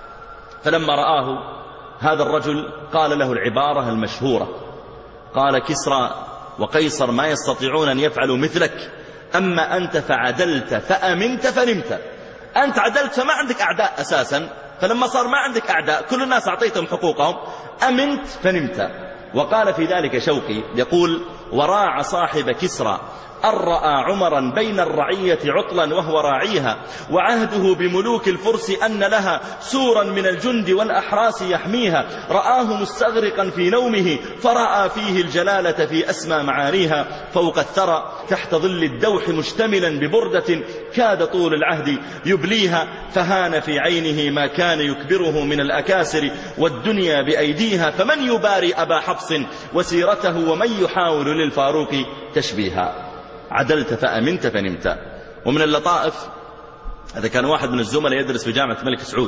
فلما رآه هذا الرجل قال له العبارة المشهورة، قال كسرى وقيصر ما يستطيعون أن يفعلوا مثلك، أما أنت فعدلت فأمنت فنمت. أنت عدلت فما عندك أعداء أساسا، فلما صار ما عندك أعداء كل الناس أعطيتهم حقوقهم، أمنت فنمت. وقال في ذلك شوقي يقول: وراع صاحب كسرى أن رأى عمرا بين الرعية عطلا وهو راعيها، وعهده بملوك الفرس أن لها سورا من الجند والأحراس يحميها، رآه مستغرقا في نومه فرأى فيه الجلالة في أسمى معانيها، فوق الثرى تحت ظل الدوح مشتملا ببردة كاد طول العهد يبليها، فهان في عينه ما كان يكبره من الأكاسر والدنيا بأيديها، فمن يباري أبا حفص وسيرته ومن يحاول للفاروق تشبيها. عدلت فأمنت فنمت. ومن اللطائف، هذا كان واحد من الزملاء يدرس في جامعة الملك سعود،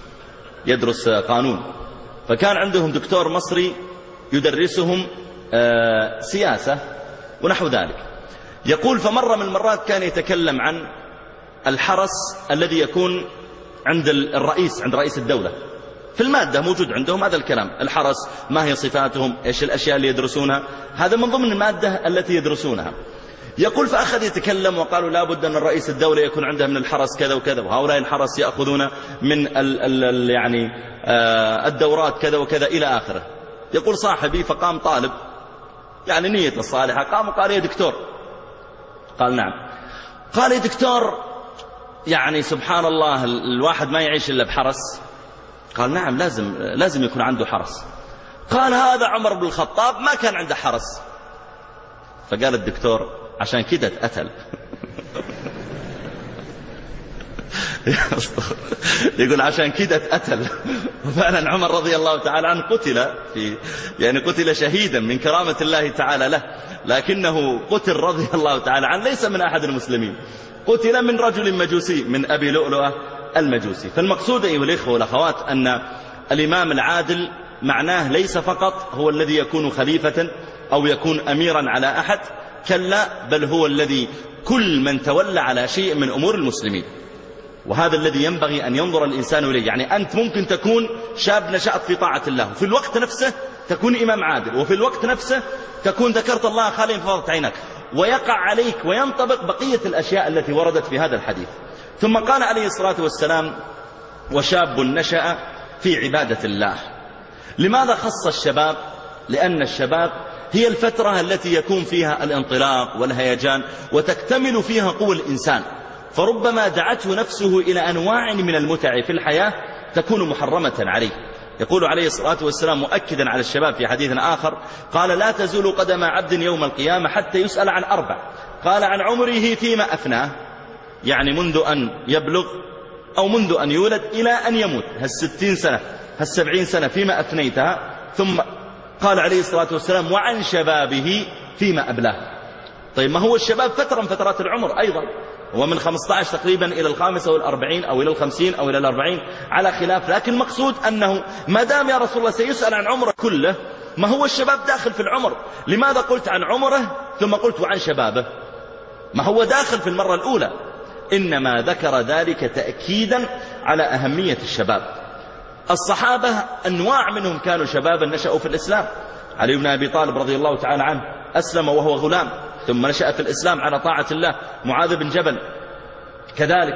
يدرس قانون، فكان عندهم دكتور مصري يدرسهم سياسة ونحو ذلك. يقول: فمرة من المرات كان يتكلم عن الحرس الذي يكون عند الرئيس، عند رئيس الدولة، في المادة موجود عندهم هذا الكلام، الحرس ما هي صفاتهم، إيش الأشياء اللي يدرسونها، هذا من ضمن المادة التي يدرسونها. يقول: فأخذ يتكلم وقالوا لا بد أن الرئيس الدولة يكون عنده من الحرس كذا وكذا، وهؤلاء الحرس يأخذون من ال ال ال يعني آه الدورات كذا وكذا إلى آخره. يقول صاحبي: فقام طالب يعني نية الصالحة، قام وقال: يا دكتور. قال: نعم. قال: يا دكتور، يعني سبحان الله الواحد ما يعيش إلا بحرس. قال: نعم، لازم لازم يكون عنده حرس. قال: هذا عمر بن الخطاب ما كان عنده حرس. فقال الدكتور: عشان كده اتقتل. يقول: عشان كده اتقتل. وفعلا عمر رضي الله تعالى عنه قتل في يعني قتل شهيدا من كرامة الله تعالى له، لكنه قتل رضي الله تعالى عنه ليس من أحد المسلمين، قتل من رجل مجوسي، من أبي لؤلؤة المجوسي. فالمقصود أيها الإخوة والأخوات أن الإمام العادل معناه ليس فقط هو الذي يكون خليفة أو يكون أميرا على أحد، كلا، بل هو الذي كل من تولى على شيء من أمور المسلمين. وهذا الذي ينبغي أن ينظر الإنسان إليه. يعني أنت ممكن تكون شاب نشأت في طاعة الله، وفي الوقت نفسه تكون إمام عادل، وفي الوقت نفسه تكون ذكرت الله خاليا ففضت عينك، ويقع عليك وينطبق بقية الأشياء التي وردت في هذا الحديث. ثم قال عليه الصلاة والسلام: وشاب نشأ في عبادة الله. لماذا خص الشباب؟ لأن الشباب هي الفترة التي يكون فيها الانطلاق والهيجان وتكتمل فيها قوى الإنسان، فربما دعته نفسه إلى أنواع من المتع في الحياة تكون محرمة عليه. يقول عليه الصلاة والسلام مؤكدا على الشباب في حديث آخر، قال: لا تزول قدم عبد يوم القيامة حتى يسأل عن أربع. قال: عن عمره فيما أفناه، يعني منذ أن يبلغ أو منذ أن يولد إلى أن يموت، هالستين سنة هالسبعين سنة فيما أفنيتها. ثم قال عليه الصلاة والسلام: وعن شبابه فيما أبلاه. طيب، ما هو الشباب فترة من فترات العمر أيضا، هو من خمسة عشر تقريبا إلى الخامسة والأربعين أو إلى الخمسين أو إلى الأربعين على خلاف، لكن المقصود أنه ما دام يا رسول الله سيسأل عن عمره كله، ما هو الشباب داخل في العمر. لماذا قلت عن عمره ثم قلت وعن شبابه؟ ما هو داخل في المرة الأولى، إنما ذكر ذلك تأكيدا على أهمية الشباب. الصحابة أنواع منهم كانوا شبابا نشأوا في الإسلام. علي بن أبي طالب رضي الله تعالى عنه أسلم وهو غلام، ثم نشأ في الإسلام على طاعة الله. معاذ بن جبل كذلك،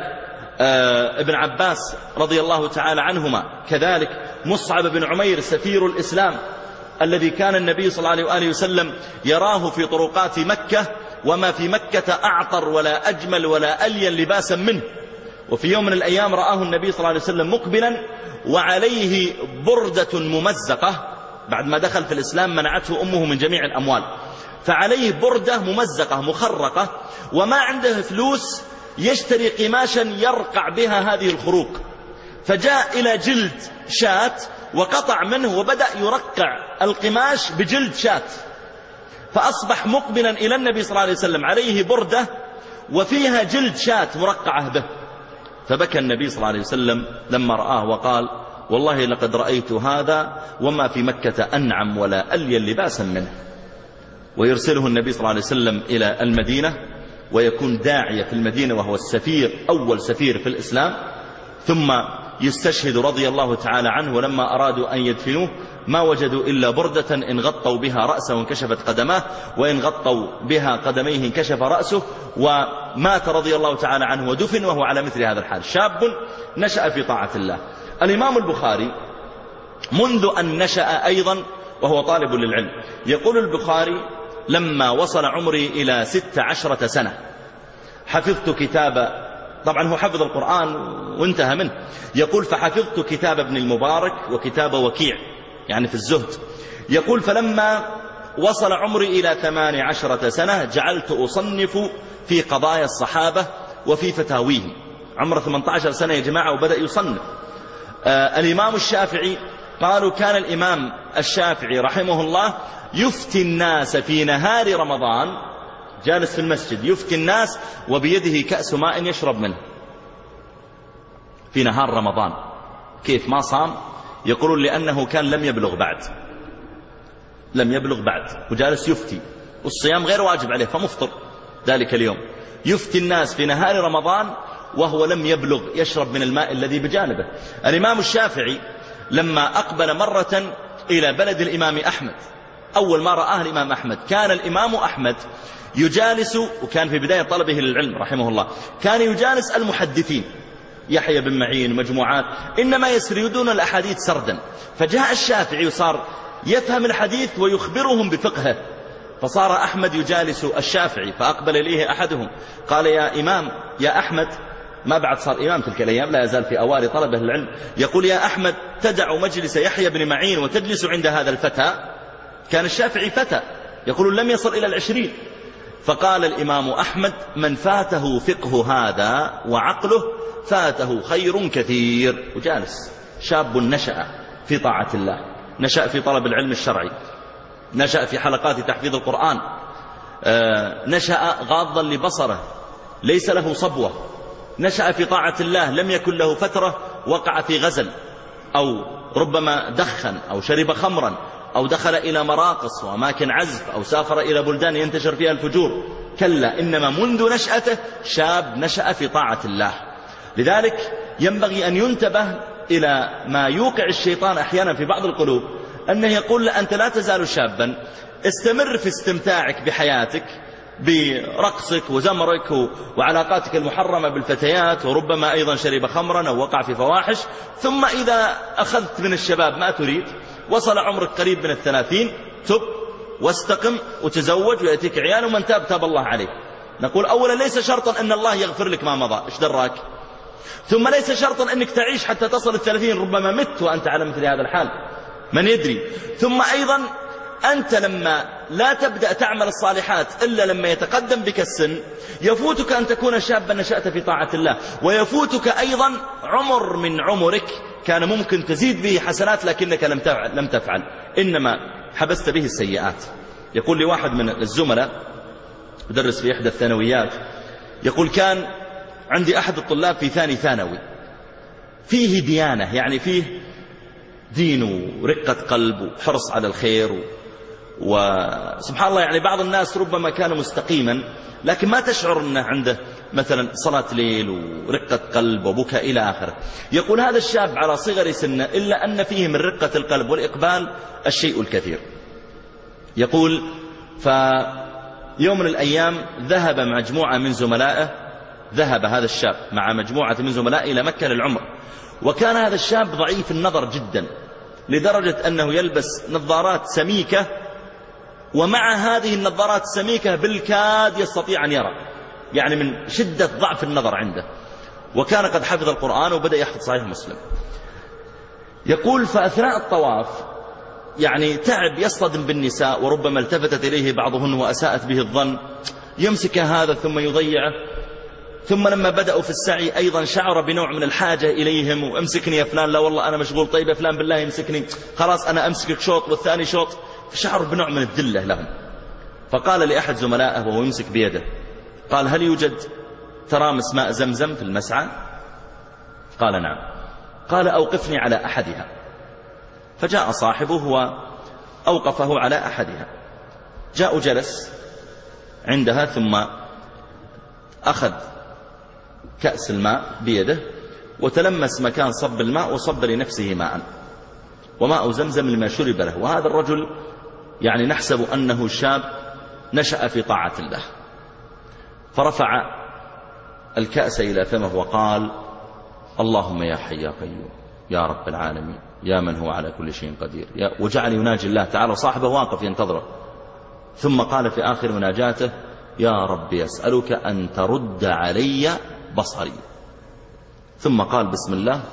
آه ابن عباس رضي الله تعالى عنهما كذلك، مصعب بن عمير سفير الإسلام الذي كان النبي صلى الله عليه وآله وسلم يراه في طرقات مكة، وما في مكة أعطر ولا أجمل ولا ألين لباسا منه. وفي يوم من الأيام رآه النبي صلى الله عليه وسلم مقبلا وعليه بردة ممزقة، بعد ما دخل في الإسلام منعته أمه من جميع الأموال، فعليه بردة ممزقة مخرقة، وما عنده فلوس يشتري قماشا يرقع بها هذه الخروق، فجاء إلى جلد شاة وقطع منه وبدأ يرقع القماش بجلد شاة، فأصبح مقبلا إلى النبي صلى الله عليه وسلم عليه بردة وفيها جلد شاة مرقعة به. فبكى النبي صلى الله عليه وسلم لما رآه وقال: والله لقد رأيت هذا وما في مكة أنعم ولا ألين لباسا منه. ويرسله النبي صلى الله عليه وسلم إلى المدينة، ويكون داعية في المدينة وهو السفير، أول سفير في الإسلام، ثم يستشهد رضي الله تعالى عنه. ولما أرادوا أن يدفنوه ما وجدوا إلا بردة إن غطوا بها رأسه انكشفت قدماه، وإن غطوا بها قدميه انكشف رأسه، ومات رضي الله تعالى عنه ودفن وهو على مثل هذا الحال، شاب نشأ في طاعة الله. الإمام البخاري منذ أن نشأ أيضا وهو طالب للعلم، يقول البخاري: لما وصل عمري إلى ست عشرة سنة حفظت كتاب، طبعا هو حفظ القرآن وانتهى منه، يقول: فحفظت كتاب ابن المبارك وكتاب وكيع، يعني في الزهد. يقول: فلما وصل عمري إلى ثمان عشرة سنة جعلت أصنف في قضايا الصحابة وفي فتاويهم. عمر ثمانية عشر سنة يا جماعة وبدأ يصنف. آه الإمام الشافعي قالوا كان الإمام الشافعي رحمه الله يفتي الناس في نهار رمضان، جالس في المسجد يفتي الناس وبيده كأس ماء يشرب منه في نهار رمضان. كيف ما صام؟ يقولون لأنه كان لم يبلغ بعد، لم يبلغ بعد وجالس يفتي، والصيام غير واجب عليه فمفطر ذلك اليوم. يفتي الناس في نهار رمضان وهو لم يبلغ، يشرب من الماء الذي بجانبه. الإمام الشافعي لما أقبل مرة إلى بلد الإمام أحمد، أول ما رآه الإمام أحمد، كان الإمام أحمد يجالس، وكان في بداية طلبه للعلم رحمه الله، كان يجالس المحدثين يحيى بن معين مجموعات، إنما يسردون الأحاديث سردا. فجاء الشافعي وصار يفهم الحديث ويخبرهم بفقهه، فصار أحمد يجالس الشافعي، فأقبل إليه أحدهم قال: يا إمام، يا أحمد، ما بعد صار إمام تلك الأيام، لا يزال في أوائل طلبه العلم، يقول: يا أحمد، تدع مجلس يحيى بن معين وتجلس عند هذا الفتى؟ كان الشافعي فتى، يقول لم يصل إلى العشرين. فقال الإمام أحمد: من فاته فقه هذا وعقله فاته خير كثير. وجالس شاب نشأ في طاعة الله، نشأ في طلب العلم الشرعي، نشأ في حلقات تحفيظ القرآن، نشأ غاضا لبصره ليس له صبوة، نشأ في طاعة الله، لم يكن له فترة وقع في غزل أو ربما دخن أو شرب خمرا أو دخل إلى مراقص وأماكن عزف أو سافر إلى بلدان ينتشر فيها الفجور، كلا، إنما منذ نشأته شاب نشأ في طاعة الله. لذلك ينبغي أن ينتبه إلى ما يوقع الشيطان أحيانا في بعض القلوب، أنه يقول: أنت لا تزال شابا، استمر في استمتاعك بحياتك برقصك وزمرك وعلاقاتك المحرمة بالفتيات، وربما أيضا شرب خمرا أو وقع في فواحش، ثم إذا أخذت من الشباب ما تريد، وصل عمرك قريب من الثلاثين، تب واستقم وتزوج ويأتيك عيال، ومن تاب تاب الله عليه. نقول: أولا ليس شرطا أن الله يغفر لك ما مضى، إيش دراك؟ ثم ليس شرطا أنك تعيش حتى تصل الثلاثين، ربما مت وأنت على مثل هذا الحال، من يدري. ثم أيضا أنت لما لا تبدأ تعمل الصالحات إلا لما يتقدم بك السن، يفوتك أن تكون شابا نشأت في طاعة الله، ويفوتك أيضا عمر من عمرك كان ممكن تزيد به حسنات لكنك لم تفعل, لم تفعل إنما حبست به السيئات. يقول لي واحد من الزملاء يدرس في إحدى الثانويات، يقول: كان عندي أحد الطلاب في ثاني ثانوي فيه ديانة، يعني فيه دين ورقة قلب وحرص على الخير، وسبحان الله يعني بعض الناس ربما كان مستقيما لكن ما تشعر أنه عنده مثلا صلاة ليل ورقة قلب وبكاء إلى آخره. يقول: هذا الشاب على صغر سنه إلا أن فيه من رقة القلب والإقبال الشيء الكثير. يقول: فيوم من الأيام ذهب مجموعة من زملائه، ذهب هذا الشاب مع مجموعة من زملائه إلى مكة للعمر، وكان هذا الشاب ضعيف النظر جدا لدرجة أنه يلبس نظارات سميكة، ومع هذه النظارات السميكة بالكاد يستطيع أن يرى، يعني من شدة ضعف النظر عنده، وكان قد حفظ القرآن وبدأ يحفظ صحيح مسلم. يقول: فأثناء الطواف يعني تعب، يصطدم بالنساء وربما التفتت إليه بعضهن وأساءت به الظن، يمسك هذا ثم يضيعه، ثم لما بدأوا في السعي أيضا شعر بنوع من الحاجة إليهم، وامسكني يا فلان، لا والله أنا مشغول، طيب يا فلان بالله يمسكني، خلاص أنا أمسكك شوط والثاني شوط، فشعر بنوع من الذلة لهم. فقال لأحد زملائه وهو يمسك بيده، قال: هل يوجد ترامس ماء زمزم في المسعى؟ قال: نعم. قال أوقفني على أحدها. فجاء صاحبه وأوقفه على أحدها. جاء جلس عندها ثم أخذ كأس الماء بيده وتلمس مكان صب الماء وصب لنفسه ماء، وماء زمزم لما شرب له. وهذا الرجل يعني نحسب أنه شاب نشأ في طاعة الله، فرفع الكأس إلى فمه وقال: اللهم يا حي يا قيوم يا رب العالمين يا من هو على كل شيء قدير، وجعل يناجي الله تعالى وصاحبه واقف ينتظره. ثم قال في آخر مناجاته: يا رب يسألك أن ترد علي بصري. ثم قال بسم الله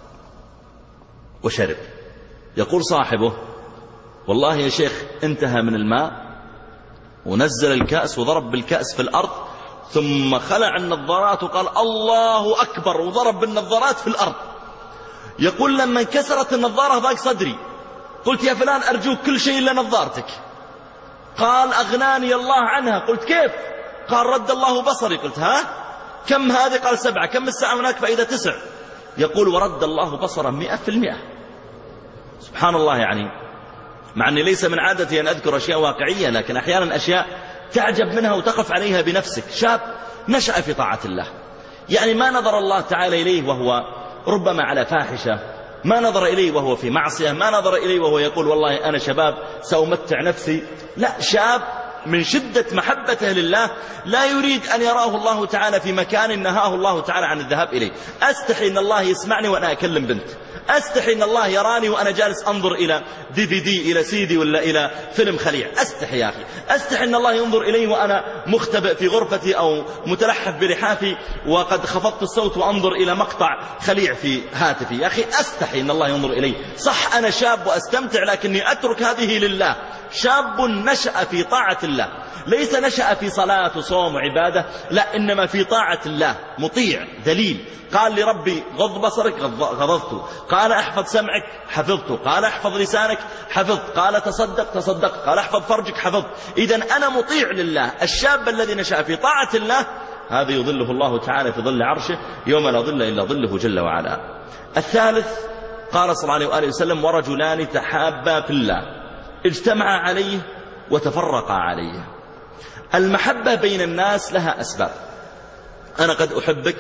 وشرب. يقول صاحبه: والله يا شيخ انتهى من الماء ونزل الكأس وضرب بالكأس في الأرض، ثم خلع النظارات وقال الله أكبر وضرب بالنظارات في الأرض. يقول لما انكسرت النظارة ضاق صدري، قلت يا فلان أرجوك كل شيء إلا نظارتك. قال أغناني الله عنها. قلت كيف؟ قال رد الله بصري. قلت ها كم هذه؟ قال سبعة. كم الساعة هناك؟ فإذا تسع. يقول ورد الله بصرا مئة في المئة. سبحان الله. يعني مع أني ليس من عادتي أن أذكر أشياء واقعية، لكن أحيانا أشياء تعجب منها وتقف عليها بنفسك. شاب نشأ في طاعة الله، يعني ما نظر الله تعالى إليه وهو ربما على فاحشة، ما نظر إليه وهو في معصية، ما نظر إليه وهو يقول والله أنا شباب سأمتع نفسي. لا، شاب من شدة محبته لله لا يريد أن يراه الله تعالى في مكان نهاه الله تعالى عن الذهاب إليه. أستحي أن الله يسمعني وأنا أكلم بنت، أستحي أن الله يراني وأنا جالس أنظر إلى دي في دي إلى سيدي ولا إلى فيلم خليع. أستحي يا أخي، أستحي أن الله ينظر إلي وأنا مختبئ في غرفتي أو متلحف بلحافي وقد خفضت الصوت وأنظر إلى مقطع خليع في هاتفي. يا أخي أستحي أن الله ينظر إلي. صح أنا شاب وأستمتع، لكني أترك هذه لله. شاب نشأ في طاعة الله، ليس نشأ في صلاة وصوم وعبادة، لا، إنما في طاعة الله، مطيع ذليل. قال لربي غض بصرك غضضته، قال احفظ سمعك حفظته، قال احفظ لسانك حفظت، قال تصدق تصدق، قال احفظ فرجك حفظت. إذن أنا مطيع لله. الشاب الذي نشأ في طاعة الله هذا يظله الله تعالى في ظل عرشه يوم لا ظل إلا ظله جل وعلا. الثالث قال صلى الله عليه وآله وسلم: ورجلان تحابا في الله اجتمعا عليه وتفرقا عليه. المحبة بين الناس لها أسباب. أنا قد أحبك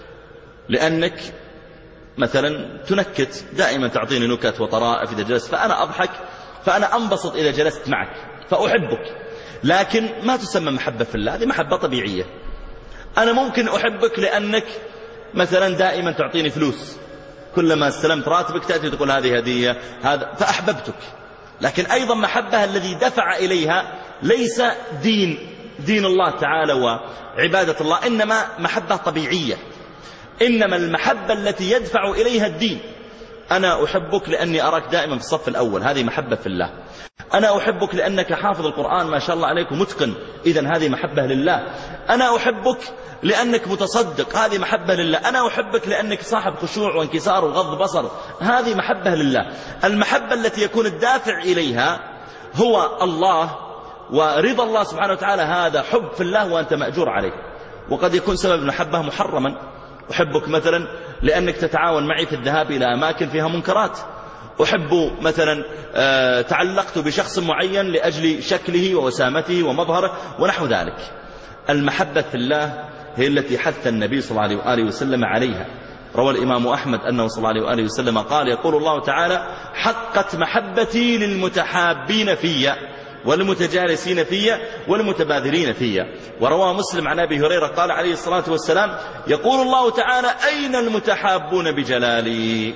لأنك مثلا تنكت، دائما تعطيني نكت وطرائف إذا جلست، فأنا أضحك، فأنا أنبسط إذا جلست معك فأحبك، لكن ما تسمى محبة في الله، هذه محبة طبيعية. أنا ممكن أحبك لأنك مثلا دائما تعطيني فلوس، كلما استلمت راتبك تأتي تقول هذه هدية، هذا، فأحببتك. لكن أيضا محبة الذي دفع إليها ليس دين دين الله تعالى وعبادة الله، إنما محبة طبيعية. إنما المحبة التي يدفع إليها الدين. أنا أحبك لأني أراك دائما في الصف الأول، هذه محبة في الله. أنا أحبك لأنك حافظ القرآن ما شاء الله عليك متقن، إذن هذه محبة لله. أنا أحبك لأنك متصدق، هذه محبة لله. أنا أحبك لأنك صاحب خشوع وانكسار وغض بصر، هذه محبة لله. المحبة التي يكون الدافع إليها هو الله ورضا الله سبحانه وتعالى، هذا حب في الله وأنت مأجور عليه. وقد يكون سبب المحبة محرما. أحبك مثلا لأنك تتعاون معي في الذهاب إلى أماكن فيها منكرات. أحب مثلا آه تعلقت بشخص معين لأجل شكله ووسامته ومظهره ونحو ذلك. المحبة في الله هي التي حث النبي صلى الله عليه وآله وسلم عليها. روى الإمام أحمد أنه صلى الله عليه وآله وسلم قال: يقول الله تعالى: حقت محبتي للمتحابين في والمتجالسين في والمتبادلين في. وروى مسلم عن أبي هريرة قال عليه الصلاة والسلام: يقول الله تعالى: أين المتحابون بجلالي؟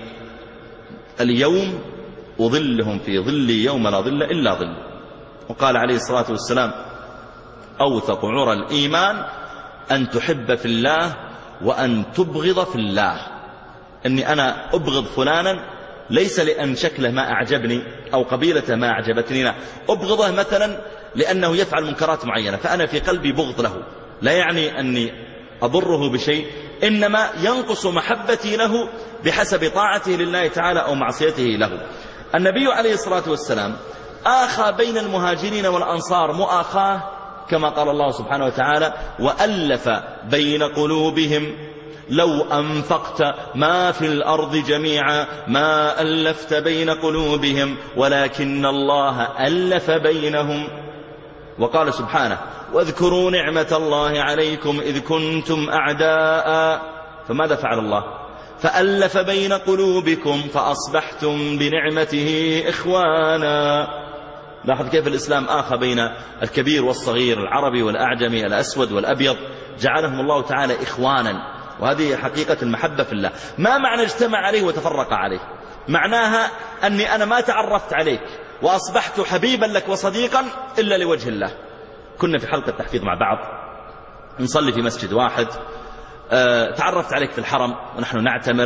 اليوم أظلهم في ظلي يوم لا ظل إلا ظل. وقال عليه الصلاة والسلام: أوثق عرى الإيمان أن تحب في الله وأن تبغض في الله. أني أنا أبغض فلانا ليس لأن شكله ما أعجبني أو قبيلته ما أعجبتني، لا، أبغضه مثلا لأنه يفعل منكرات معينة فأنا في قلبي بغض له، لا يعني أني أضره بشيء، إنما ينقص محبتي له بحسب طاعته لله تعالى أو معصيته له. النبي عليه الصلاة والسلام آخى بين المهاجرين والأنصار مؤاخاة كما قال الله سبحانه وتعالى: وألف بين قلوبهم لو أنفقت ما في الأرض جميعا ما ألفت بين قلوبهم ولكن الله ألف بينهم. وقال سبحانه واذكروا نعمة الله عليكم إذ كنتم أعداء فماذا فعل الله؟ فألف بين قلوبكم فأصبحتم بنعمته إخوانا. لاحظ كيف الإسلام آخى بين الكبير والصغير، العربي والأعجمي، الأسود والأبيض، جعلهم الله تعالى إخوانا. وهذه حقيقة المحبة في الله. ما معنى اجتمع عليه وتفرق عليه؟ معناها أني أنا ما تعرفت عليك وأصبحت حبيبا لك وصديقا إلا لوجه الله. كنا في حلقة تحفيظ مع بعض نصلي في مسجد واحد، أه تعرفت عليك في الحرم ونحن نعتمر،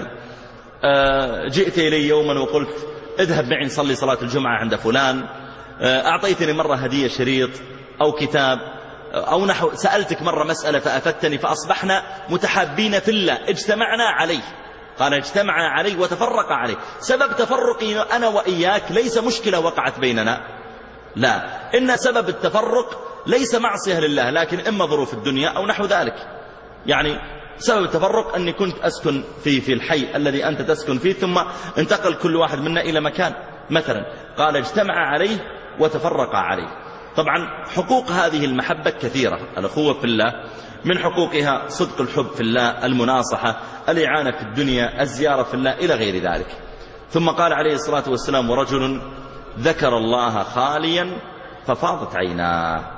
أه جئت إلي يوما وقلت اذهب معي نصلي صلاة الجمعة عند فلان، أه أعطيتني مرة هدية شريط أو كتاب أو نحو، سألتك مرة مسألة فأفدتني، فأصبحنا متحابين في الله، اجتمعنا عليه. قال اجتمع عليه وتفرق عليه. سبب تفرقي أنا وإياك ليس مشكلة وقعت بيننا، لا، إن سبب التفرق ليس معصية لله، لكن إما ظروف الدنيا أو نحو ذلك. يعني سبب التفرق أني كنت أسكن في في الحي الذي أنت تسكن فيه، ثم انتقل كل واحد منا إلى مكان مثلا. قال اجتمع عليه وتفرق عليه. طبعا حقوق هذه المحبة كثيرة. الأخوة في الله من حقوقها صدق الحب في الله، المناصحة، الإعانة في الدنيا، الزيارة في الله، إلى غير ذلك. ثم قال عليه الصلاة والسلام ورجل ذكر الله خاليا ففاضت عيناه.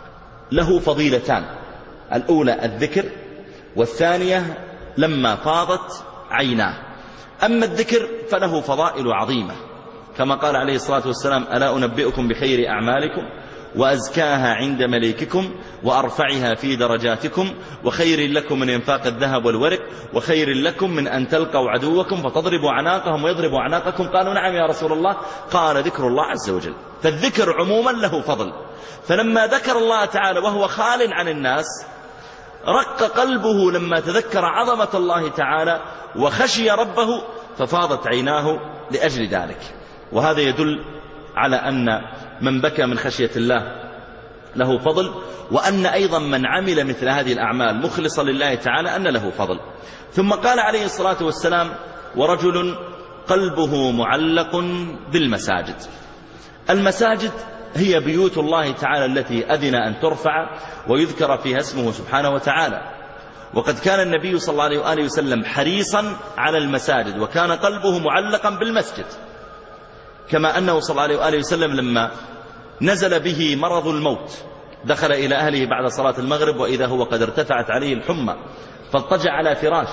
له فضيلتان، الأولى الذكر، والثانية لما فاضت عيناه. أما الذكر فله فضائل عظيمة، كما قال عليه الصلاة والسلام ألا أنبئكم بخير أعمالكم وأزكاها عند مليككم وأرفعها في درجاتكم وخير لكم من إنفاق الذهب والورق وخير لكم من أن تلقوا عدوكم فتضربوا عناقهم ويضربوا عناقكم. قالوا نعم يا رسول الله. قال ذكر الله عز وجل. فالذكر عموما له فضل. فلما ذكر الله تعالى وهو خال عن الناس رق قلبه لما تذكر عظمة الله تعالى وخشي ربه ففاضت عيناه لأجل ذلك. وهذا يدل على أن من بكى من خشية الله له فضل، وأن أيضا من عمل مثل هذه الأعمال مخلصا لله تعالى أن له فضل. ثم قال عليه الصلاة والسلام ورجل قلبه معلق بالمساجد. المساجد هي بيوت الله تعالى التي أذن أن ترفع ويذكر فيها اسمه سبحانه وتعالى. وقد كان النبي صلى الله عليه وآله وسلم حريصا على المساجد، وكان قلبه معلقا بالمسجد، كما أنه صلى الله عليه وآله وسلم لما نزل به مرض الموت دخل إلى أهله بعد صلاة المغرب وإذا هو قد ارتفعت عليه الحمى، فاضطجع على فراش،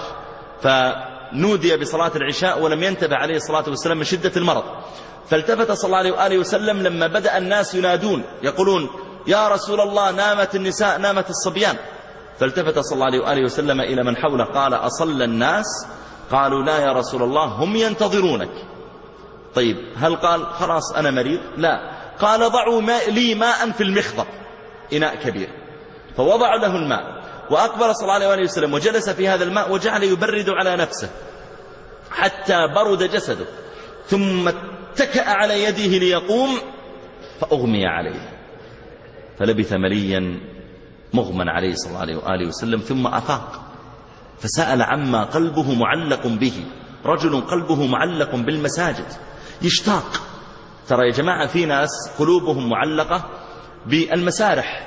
فنودي بصلاة العشاء ولم ينتبه عليه الصلاة والسلام من شدة المرض. فالتفت صلى الله عليه وآله وسلم لما بدأ الناس ينادون يقولون يا رسول الله نامت النساء نامت الصبيان، فالتفت صلى الله عليه وآله وسلم إلى من حوله قال أصلى الناس؟ قالوا لا يا رسول الله هم ينتظرونك. طيب هل قال خلاص أنا مريض؟ لا، قال ضعوا ماء لي ماء في المخضب، إناء كبير، فوضع له الماء وأقبل صلى الله عليه وآله وسلم وجلس في هذا الماء وجعل يبرد على نفسه حتى برد جسده، ثم اتكأ على يده ليقوم فأغمي عليه، فلبث مليا مغمى عليه صلى الله عليه وآله وسلم، ثم أفاق فسأل عما قلبه معلق به. رجل قلبه معلق بالمساجد يشتاق. ترى يا جماعة في ناس قلوبهم معلقة بالمسارح،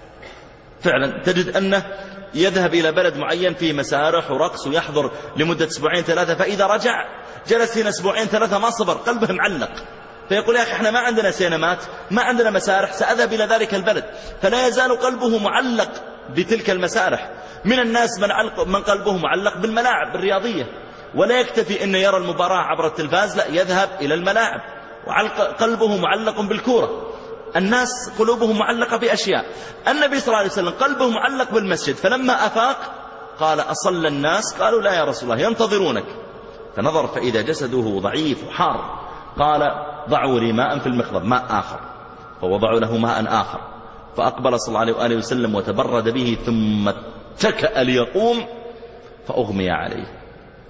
فعلا تجد أنه يذهب إلى بلد معين فيه مسارح ورقص ويحضر لمدة أسبوعين ثلاثة، فإذا رجع جلس هنا أسبوعين ثلاثة ما صبر، قلبه معلق، فيقول يا أخي احنا ما عندنا سينمات، ما عندنا مسارح، سأذهب إلى ذلك البلد. فلا يزال قلبه معلق بتلك المسارح. من الناس من, من قلبه معلق بالملاعب الرياضية، ولا يكتفي أن يرى المباراة عبر التلفاز، لا يذهب إلى الملاعب، وقلبه معلق بالكورة. الناس قلوبهم معلقة بأشياء. النبي صلى الله عليه وسلم قلبه معلق بالمسجد، فلما أفاق قال أصلى الناس؟ قالوا لا يا رسول الله ينتظرونك. فنظر فإذا جسده ضعيف وحار، قال ضعوا لي ماء في المخضب، ماء آخر، فوضعوا له ماء آخر، فأقبل صلى الله عليه وآله وسلم وتبرد به، ثم اتكأ ليقوم فأغمي عليه.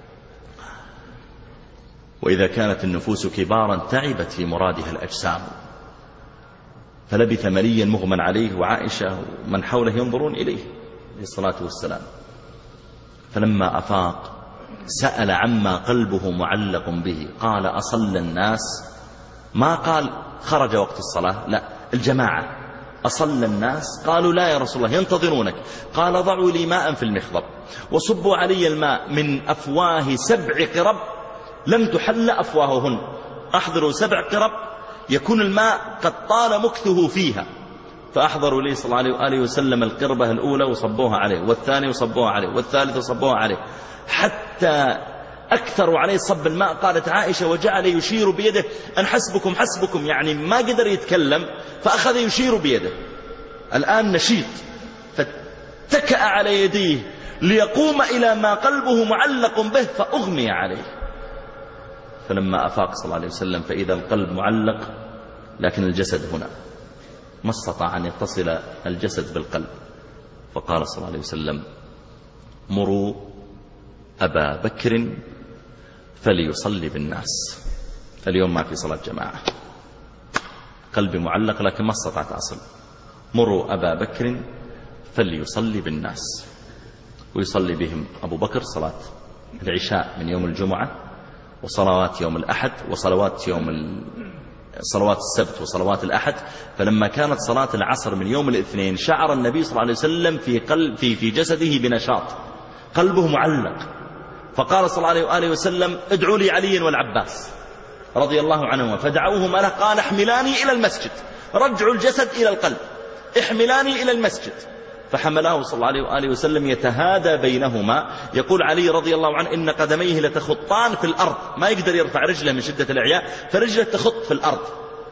وإذا كانت النفوس كبارا تعبت في مرادها الأجسام، فلبث مليا مغمى عليه، وعائشة ومن حوله ينظرون إليه عليه الصلاة والسلام. فلما أفاق سأل عما قلبه معلق به، قال أصلى الناس؟ ما قال خرج وقت الصلاة، لا، الجماعة. أصلى الناس؟ قالوا لا يا رسول الله ينتظرونك. قال ضعوا لي ماء في المخضب وصبوا علي الماء من أفواه سبع قرب لم تحل أفواههن. أحضروا سبع قرب يكون الماء قد طال مكثه فيها، فأحضروا لي صلى الله عليه وآله وسلم القربة الأولى وصبوها عليه، والثانية وصبوها عليه، والثالثة وصبوها عليه، حتى أكثروا عليه صب الماء. قالت عائشة وجعل يشير بيده أن حسبكم حسبكم، يعني ما قدر يتكلم فأخذ يشير بيده. الآن نشيط، فاتكأ على يديه ليقوم إلى ما قلبه معلق به فأغمي عليه. فلما أفاق صلى الله عليه وسلم فإذا القلب معلق لكن الجسد هنا، ما استطاع أن يتصل الجسد بالقلب. فقال صلى الله عليه وسلم مروا أبا بكر فليصلي بالناس. اليوم ما في صلاة جماعة، قلبي معلق لكن ما استطعت أصل. مروا أبا بكر فليصلي بالناس، ويصلي بهم أبو بكر صلاة العشاء من يوم الجمعة وصلوات يوم الأحد وصلوات يوم ال... صلوات السبت وصلوات الأحد. فلما كانت صلاة العصر من يوم الاثنين شعر النبي صلى الله عليه وسلم في, قلب في, في جسده بنشاط، قلبه معلق. فقال صلى الله عليه وآله وسلم ادعوا لي علي والعباس رضي الله عنهما، فدعوهما له. قال احملاني إلى المسجد، رجعوا الجسد إلى القلب، احملاني إلى المسجد. فحمله صلى الله عليه وآله وسلم يتهادى بينهما. يقول علي رضي الله عنه إن قدميه لتخطان في الأرض، ما يقدر يرفع رجله من شدة الإعياء، فرجله تخط في الأرض.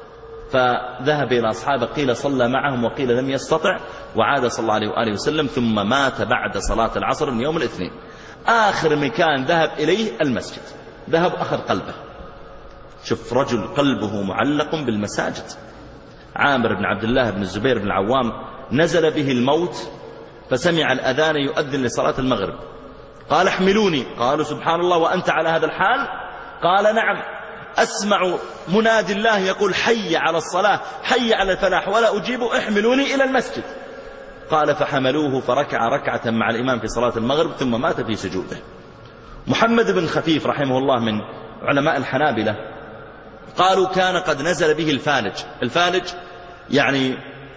فذهب إلى أصحابه، قيل صلى معهم وقيل لم يستطع، وعاد صلى الله عليه وآله وسلم، ثم مات بعد صلاة العصر من يوم الاثنين. آخر مكان ذهب إليه المسجد، ذهب أخذ قلبه. شوف رجل قلبه معلق بالمساجد. عامر بن عبد الله بن الزبير بن العوام نزل به الموت فسمع الأذان يؤذن لصلاة المغرب، قال احملوني. قالوا سبحان الله وأنت على هذا الحال؟ قال نعم، أسمع منادي الله يقول حي على الصلاة حي على الفلاح ولا أجيب، احملوني إلى المسجد. قال فحملوه فركع ركعة مع الإمام في صلاة المغرب ثم مات في سجوده. محمد بن خفيف رحمه الله من علماء الحنابلة قالوا كان قد نزل به الفالج. الفالج يعني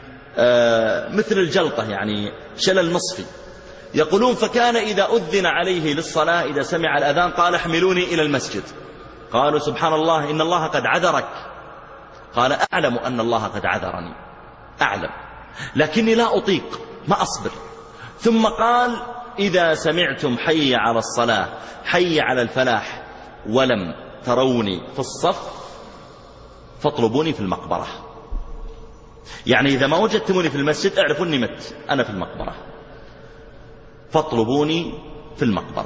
آه مثل الجلطة، يعني شلل نصفي. يقولون فكان إذا أذن عليه للصلاة إذا سمع الأذان قال احملوني إلى المسجد. قالوا سبحان الله إن الله قد عذرك. قال أعلم أن الله قد عذرني، أعلم، لكني لا أطيق، ما أصبر. ثم قال إذا سمعتم حي على الصلاة حي على الفلاح ولم تروني في الصف فاطلبوني في المقبرة. يعني إذا ما وجدتموني في المسجد اعرفوا أني مت، أنا في المقبرة، فاطلبوني في المقبرة.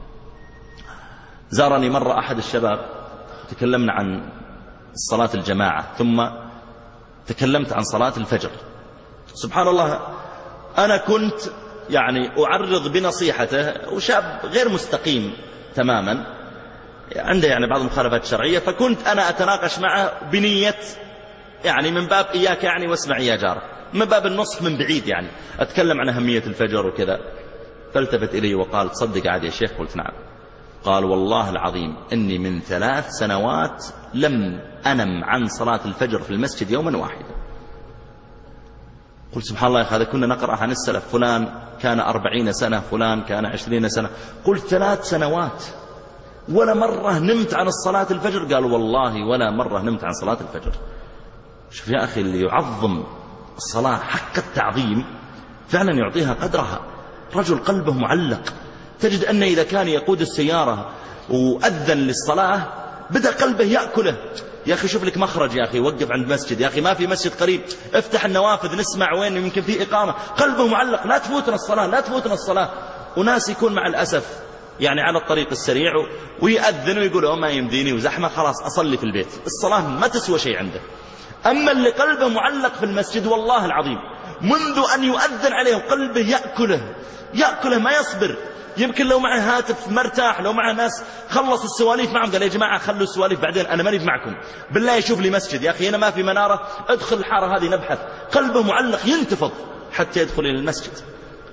زارني مرة أحد الشباب، تكلمنا عن صلاة الجماعة ثم تكلمت عن صلاة الفجر. سبحان الله أنا كنت يعني أعرض بنصيحته، وشاب غير مستقيم تماما، عنده يعني بعض المخالفات الشرعية، فكنت أنا أتناقش معه بنية يعني من باب إياك يعني واسمع يا جار، من باب النصح من بعيد، يعني أتكلم عن أهمية الفجر وكذا. فالتفت إلي وقال تصدق عادي يا شيخ؟ قلت نعم. قال والله العظيم إني من ثلاث سنوات لم أنم عن صلاة الفجر في المسجد يوما واحدا. قلت سبحان الله يا أخي هذا كنا نقرأ عن السلف، فلان كان أربعين سنة، فلان كان عشرين سنة. قلت ثلاث سنوات ولا مرة نمت عن الصلاة الفجر؟ قال والله ولا مرة نمت عن صلاة الفجر. شوف يا أخي اللي يعظم الصلاة حق التعظيم فعلا يعطيها قدرها. رجل قلبه معلق، تجد أنه إذا كان يقود السيارة وأذن للصلاة بدأ قلبه يأكله. يا أخي شوف لك مخرج، يا أخي وقف عند مسجد، يا أخي ما في مسجد قريب، افتح النوافذ نسمع وين يمكن فيه إقامة. قلبه معلق، لا تفوتنا الصلاة لا تفوتنا الصلاة. وناس يكون مع الأسف يعني على الطريق السريع ويأذن ويقول أوه ما يمديني وزحمة خلاص أصلي في البيت، الصلاة ما تسوى شيء عنده. أما اللي قلبه معلق في المسجد والله العظيم منذ أن يؤذن عليه قلبه يأكله يأكله ما يصبر. يمكن لو معه هاتف مرتاح، لو معه ناس خلصوا السواليف معهم قال يا جماعة خلوا السواليف بعدين أنا ماني معكم، بالله يشوف لي مسجد يا أخي هنا ما في منارة، ادخل الحارة هذه نبحث. قلبه معلق ينتفض حتى يدخل إلى المسجد.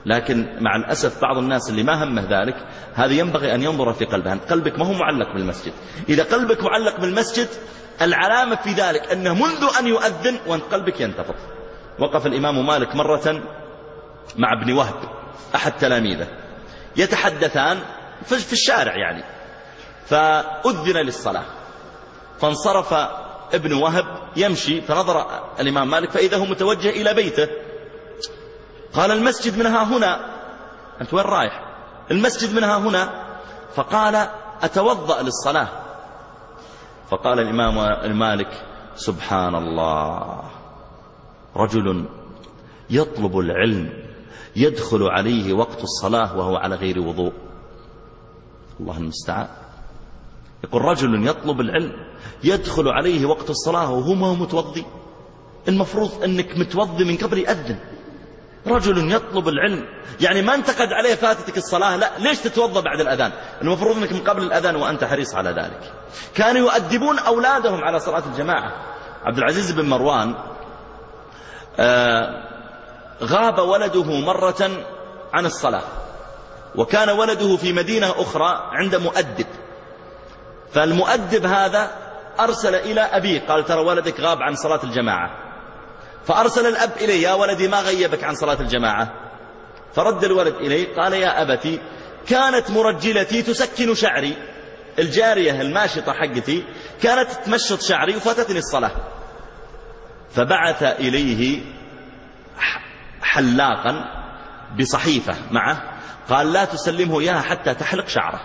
لكن مع الأسف بعض الناس اللي ما همه ذلك، هذا ينبغي أن ينظر في قلبه. أنت قلبك ما هو معلق بالمسجد. إذا قلبك معلق بالمسجد العلامة في ذلك أنه منذ أن يؤذن وأنت قلبك ينتفض. وقف الإمام مالك مرة مع ابن وهب أحد تلاميذه يتحدثان في الشارع يعني، فأذن للصلاة، فانصرف ابن وهب يمشي، فنظر الإمام مالك فإذا هو متوجه إلى بيته. قال المسجد منها هنا، أنت وين رايح؟ المسجد منها هنا. فقال أتوضأ للصلاة. فقال الإمام مالك سبحان الله، رجل يطلب العلم يدخل عليه وقت الصلاة وهو على غير وضوء. الله المستعان. يقول رجل يطلب العلم يدخل عليه وقت الصلاة وهو ما هو متوضي. المفروض أنك متوضي من قبل يأذن. رجل يطلب العلم، يعني ما انتقد عليه فاتتك الصلاة، لا، ليش تتوضى بعد الأذان؟ المفروض أنك من قبل الأذان وأنت حريص على ذلك. كانوا يؤدبون أولادهم على صلاة الجماعة. عبد العزيز بن مروان آه غاب ولده مرة عن الصلاة، وكان ولده في مدينة أخرى عند مؤدب، فالمؤدب هذا أرسل إلى أبيه قال ترى ولدك غاب عن صلاة الجماعة. فأرسل الأب إليه يا ولدي ما غيبك عن صلاة الجماعة؟ فرد الولد إليه قال يا أبتي كانت مرجلتي تسكن شعري، الجارية الماشطة حقتي كانت تمشط شعري وفاتتني الصلاة. فبعث إليه حلاقا بصحيفة معه، قال لا تسلمه إياها حتى تحلق شعره.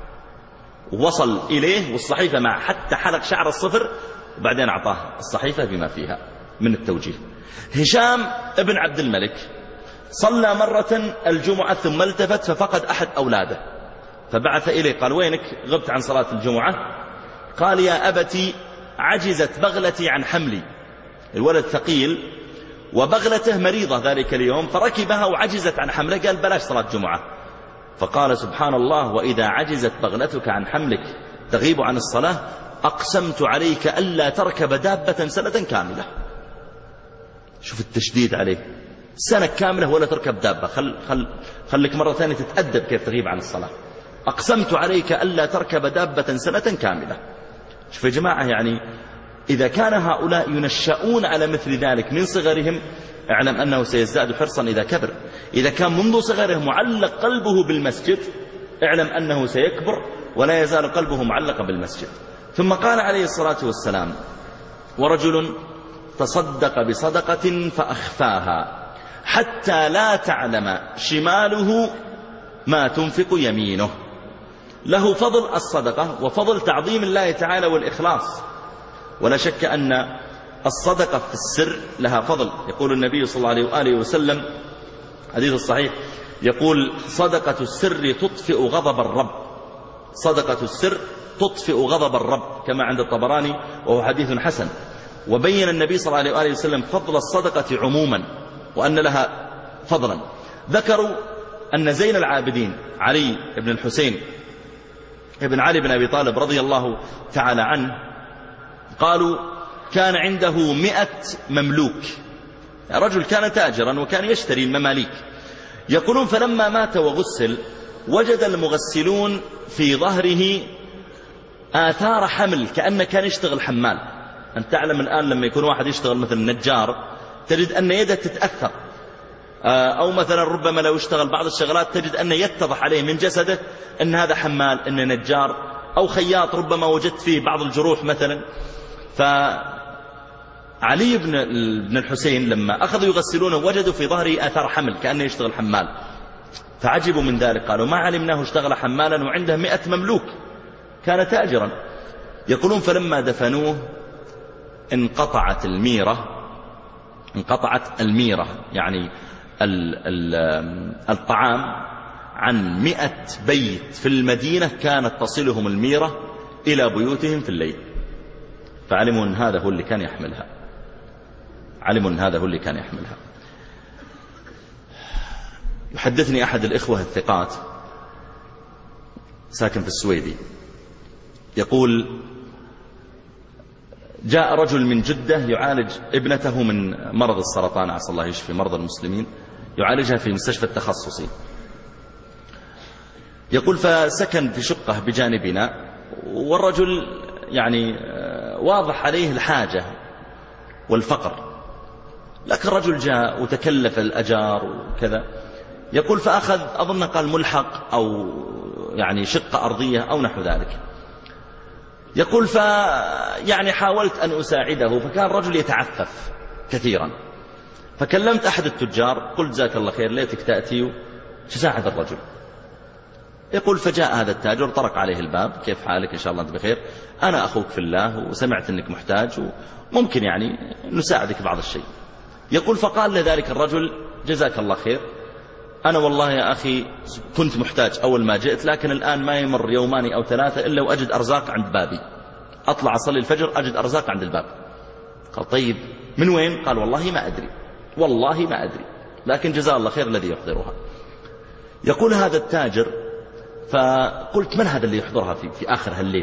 وصل إليه والصحيفة معه حتى حلق شعر الصفر، وبعدين أعطاه الصحيفة بما فيها من التوجيه. هشام ابن عبد الملك صلى مرة الجمعة ثم التفت ففقد أحد أولاده، فبعث إليه قال وينك غبت عن صلاة الجمعة؟ قال يا أبتي عجزت بغلتي عن حملي، الولد ثقيل وبغلته مريضة ذلك اليوم فركبها وعجزت عن حمله، قال بلاش صلاة جمعة. فقال سبحان الله وإذا عجزت بغلتك عن حملك تغيب عن الصلاة أقسمت عليك ألا تركب دابة سنة كاملة. شوف التشديد عليه، سنة كاملة ولا تركب دابة، خل خل خلك مرة ثانية تتأدب كيف تغيب عن الصلاة. أقسمت عليك ألا تركب دابة سنة كاملة. شوف يا جماعة، يعني إذا كان هؤلاء ينشأون على مثل ذلك من صغرهم اعلم أنه سيزداد حرصا إذا كبر. إذا كان منذ صغره معلق قلبه بالمسجد اعلم أنه سيكبر ولا يزال قلبه معلقا بالمسجد. ثم قال عليه الصلاة والسلام ورجل تصدق بصدقة فأخفاها حتى لا تعلم شماله ما تنفق يمينه. له فضل الصدقة وفضل تعظيم الله تعالى والإخلاص، ولا شك أن الصدقة في السر لها فضل. يقول النبي صلى الله عليه وآله وسلم حديث الصحيح يقول صدقة السر تطفئ غضب الرب، صدقة السر تطفئ غضب الرب كما عند الطبراني وهو حديث حسن. وبين النبي صلى الله عليه وآله وسلم فضل الصدقة عموما وأن لها فضلا. ذكروا أن زين العابدين علي بن الحسين ابن علي بن أبي طالب رضي الله تعالى عنه قالوا كان عنده مئة مملوك، رجل كان تاجرا وكان يشتري المماليك. يقولون فلما مات وغسل وجد المغسلون في ظهره آثار حمل كأنه كان يشتغل حمال. أنت تعلم الآن لما يكون واحد يشتغل مثل نجار تجد أن يده تتأثر، أو مثلا ربما لو اشتغل بعض الشغلات تجد أن يتضح عليه من جسده أن هذا حمال أن نجار، أو خياط ربما وجدت فيه بعض الجروح مثلا. فعلي بن بن الحسين لما أخذوا يغسلونه وجدوا في ظهره آثار حمل كأنه يشتغل حمال، فعجبوا من ذلك قالوا ما علمناه اشتغل حمالا وعنده مئة مملوك، كان تاجرا. يقولون فلما دفنوه انقطعت الميرة، انقطعت الميرة يعني ال ال الطعام عن مئة بيت في المدينة كانت تصلهم الميرة إلى بيوتهم في الليل. فعلموا أن هذا هو اللي كان يحملها، علموا أن هذا هو اللي كان يحملها. يحدثني أحد الإخوة الثقات ساكن في السويدي يقول جاء رجل من جدة يعالج ابنته من مرض السرطان، عسى الله يشفي مرضى المسلمين. يعالجها في مستشفى التخصصي. يقول فسكن في شقة بجانبنا، والرجل يعني واضح عليه الحاجة والفقر، لكن الرجل جاء وتكلف الأجار وكذا. يقول فأخذ أظن قال ملحق أو يعني شقة أرضية أو نحو ذلك. يقول ف يعني حاولت أن أساعده، فكان الرجل يتعفف كثيرا، فكلمت أحد التجار قلت جزاك الله خير ليتك تأتي وتساعد الرجل. يقول فجاء هذا التاجر طرق عليه الباب، كيف حالك إن شاء الله أنت بخير، أنا أخوك في الله وسمعت أنك محتاج وممكن يعني نساعدك بعض الشيء. يقول فقال لذلك الرجل جزاك الله خير، أنا والله يا أخي كنت محتاج أول ما جئت، لكن الآن ما يمر يومان أو ثلاثة إلا وأجد أرزاق عند بابي، أطلع أصلي الفجر أجد أرزاق عند الباب. قال طيب من وين؟ قال والله ما أدري، والله ما أدري، لكن جزاه الله خير الذي يحضرها. يقول هذا التاجر فقلت من هذا اللي يحضرها في, في آخر هالليل؟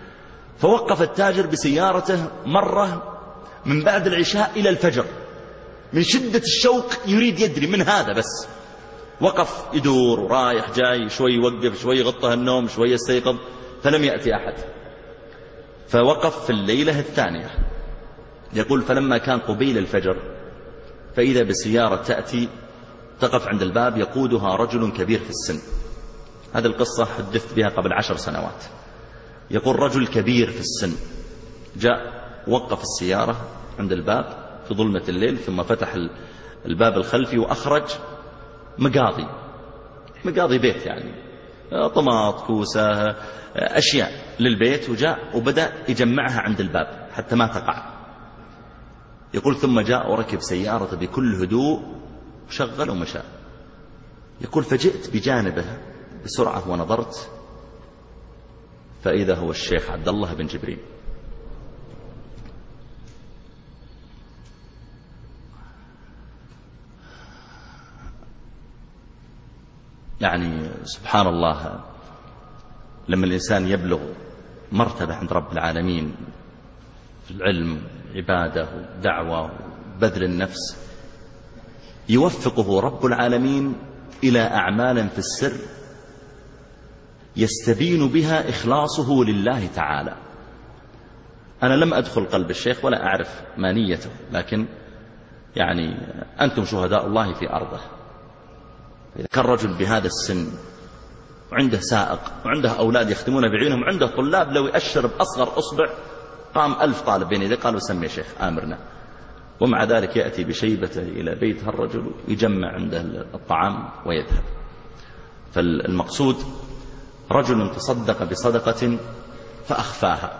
فوقف التاجر بسيارته مرة من بعد العشاء إلى الفجر من شدة الشوق، يريد يدري من هذا، بس وقف يدور ورايح جاي، شوي يوقف شوي يغطها النوم شوي يستيقظ، فلم يأتي أحد. فوقف في الليلة الثانية. يقول فلما كان قبيل الفجر فإذا بسيارة تأتي تقف عند الباب يقودها رجل كبير في السن. هذه القصة حدثت بها قبل عشر سنوات. يقول رجل كبير في السن جاء وقف السيارة عند الباب في ظلمة الليل، ثم فتح الباب الخلفي وأخرج مقاضي مقاضي بيت، يعني طماط كوسة أشياء للبيت، وجاء وبدأ يجمعها عند الباب حتى ما تقع. يقول ثم جاء وركب سيارته بكل هدوء وشغل ومشى. يقول فجئت بجانبه بسرعة ونظرت فإذا هو الشيخ عبد الله بن جبريل. يعني سبحان الله، لما الإنسان يبلغ مرتبة عند رب العالمين في العلم عبادة ودعوة وبذل النفس، يوفقه رب العالمين إلى أعمال في السر يستبين بها إخلاصه لله تعالى. أنا لم أدخل قلب الشيخ ولا أعرف ما نيته، لكن يعني أنتم شهداء الله في أرضه. إذا كان رجل بهذا السن وعنده سائق وعنده أولاد يختمون بعيونهم وعنده طلاب لو يأشر بأصغر أصبع قام ألف طالب بين يديه قالوا سمي شيخ آمرنا، ومع ذلك يأتي بشيبته إلى بيت هالرجل يجمع عنده الطعام ويذهب. فالمقصود رجل تصدق بصدقة فأخفاها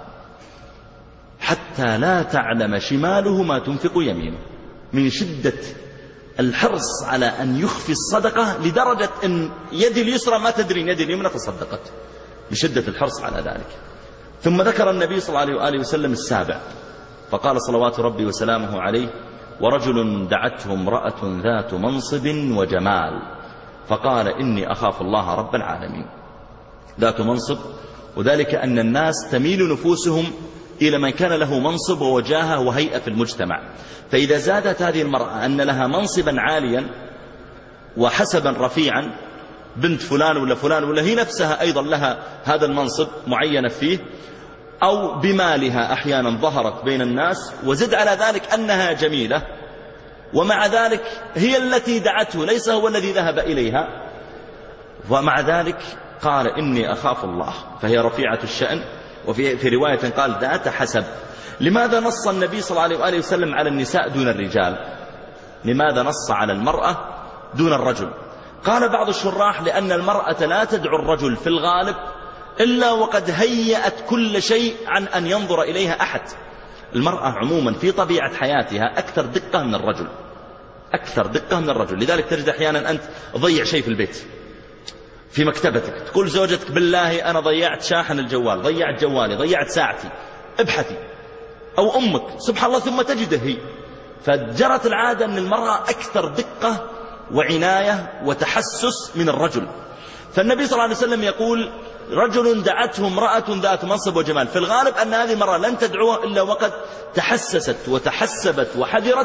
حتى لا تعلم شماله ما تنفق يمينه، من شدة الحرص على أن يخفي الصدقة لدرجة أن يدي اليسرى ما تدري يد اليمنى تصدقت، بشدة الحرص على ذلك. ثم ذكر النبي صلى الله عليه وآله وسلم السابع فقال صلوات ربي وسلامه عليه ورجل دعته امرأة ذات منصب وجمال فقال إني أخاف الله رب العالمين. ذات منصب، وذلك أن الناس تميل نفوسهم إلى من كان له منصب ووجاهة وهيئة في المجتمع، فإذا زادت هذه المرأة أن لها منصبا عاليا وحسبا رفيعا، بنت فلان ولا فلان ولا هي نفسها أيضا لها هذا المنصب معينة فيه، أو بمالها أحيانا ظهرت بين الناس، وزد على ذلك أنها جميلة ومع ذلك هي التي دعته ليس هو الذي ذهب إليها، ومع ذلك قال إني أخاف الله، فهي رفيعة الشأن. وفي في رواية قال ذات حسب. لماذا نص النبي صلى الله عليه وآله وسلم على النساء دون الرجال؟ لماذا نص على المرأة دون الرجل؟ قال بعض الشراح لأن المرأة لا تدعو الرجل في الغالب إلا وقد هيأت كل شيء عن أن ينظر إليها أحد. المرأة عموما في طبيعة حياتها أكثر دقة من الرجل، أكثر دقة من الرجل. لذلك تجد أحيانا أنت ضيع شيء في البيت في مكتبتك، تقول زوجتك بالله أنا ضيعت شاحن الجوال، ضيعت جوالي، ضيعت ساعتي، ابحثي. أو أمك سبحان الله ثم تجده هي. فجرت العادة أن المرأة أكثر دقة وعناية وتحسس من الرجل. فالنبي صلى الله عليه وسلم يقول رجل دعته امرأة ذات منصب وجمال، في الغالب أن هذه المرأة لن تدعوها إلا وقد تحسست وتحسبت وحذرت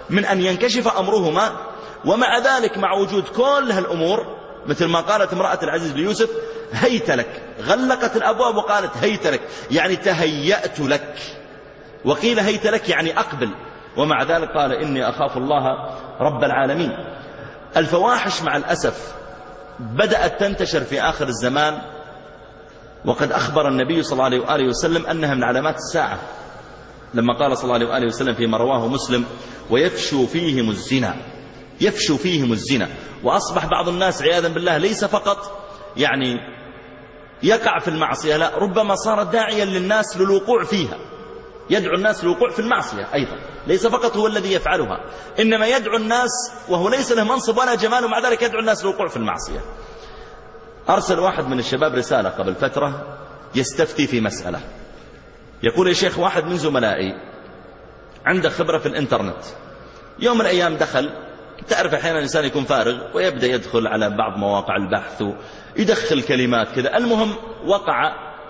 من أن ينكشف أمرهما. ومع ذلك مع وجود كل هالأمور مثل ما قالت امرأة العزيز ليوسف هيت لك، غلقت الأبواب وقالت هيت لك يعني تهيأت لك، وقيل هيت لك يعني أقبل، ومع ذلك قال إني أخاف الله رب العالمين. الفواحش مع الأسف بدأت تنتشر في آخر الزمان، وقد أخبر النبي صلى الله عليه وآله وسلم أنها من علامات الساعة لما قال صلى الله عليه وآله وسلم فيما رواه مسلم ويفشو فيهم الزنا، يفشو فيهم الزنا. وأصبح بعض الناس عياذا بالله ليس فقط يعني يقع في المعصية، لا ربما صار داعيا للناس للوقوع فيها، يدعو الناس للوقوع في المعصية أيضا، ليس فقط هو الذي يفعلها، إنما يدعو الناس وهو ليس له منصب ولا جمال ومع ذلك يدعو الناس للوقوع في المعصية. أرسل واحد من الشباب رسالة قبل فترة يستفتي في مسألة، يقول يا شيخ واحد من زملائي عنده خبرة في الإنترنت، يوم من الأيام دخل، تعرف أحيانا الإنسان يكون فارغ ويبدأ يدخل على بعض مواقع البحث ويدخل كلمات كذا، المهم وقع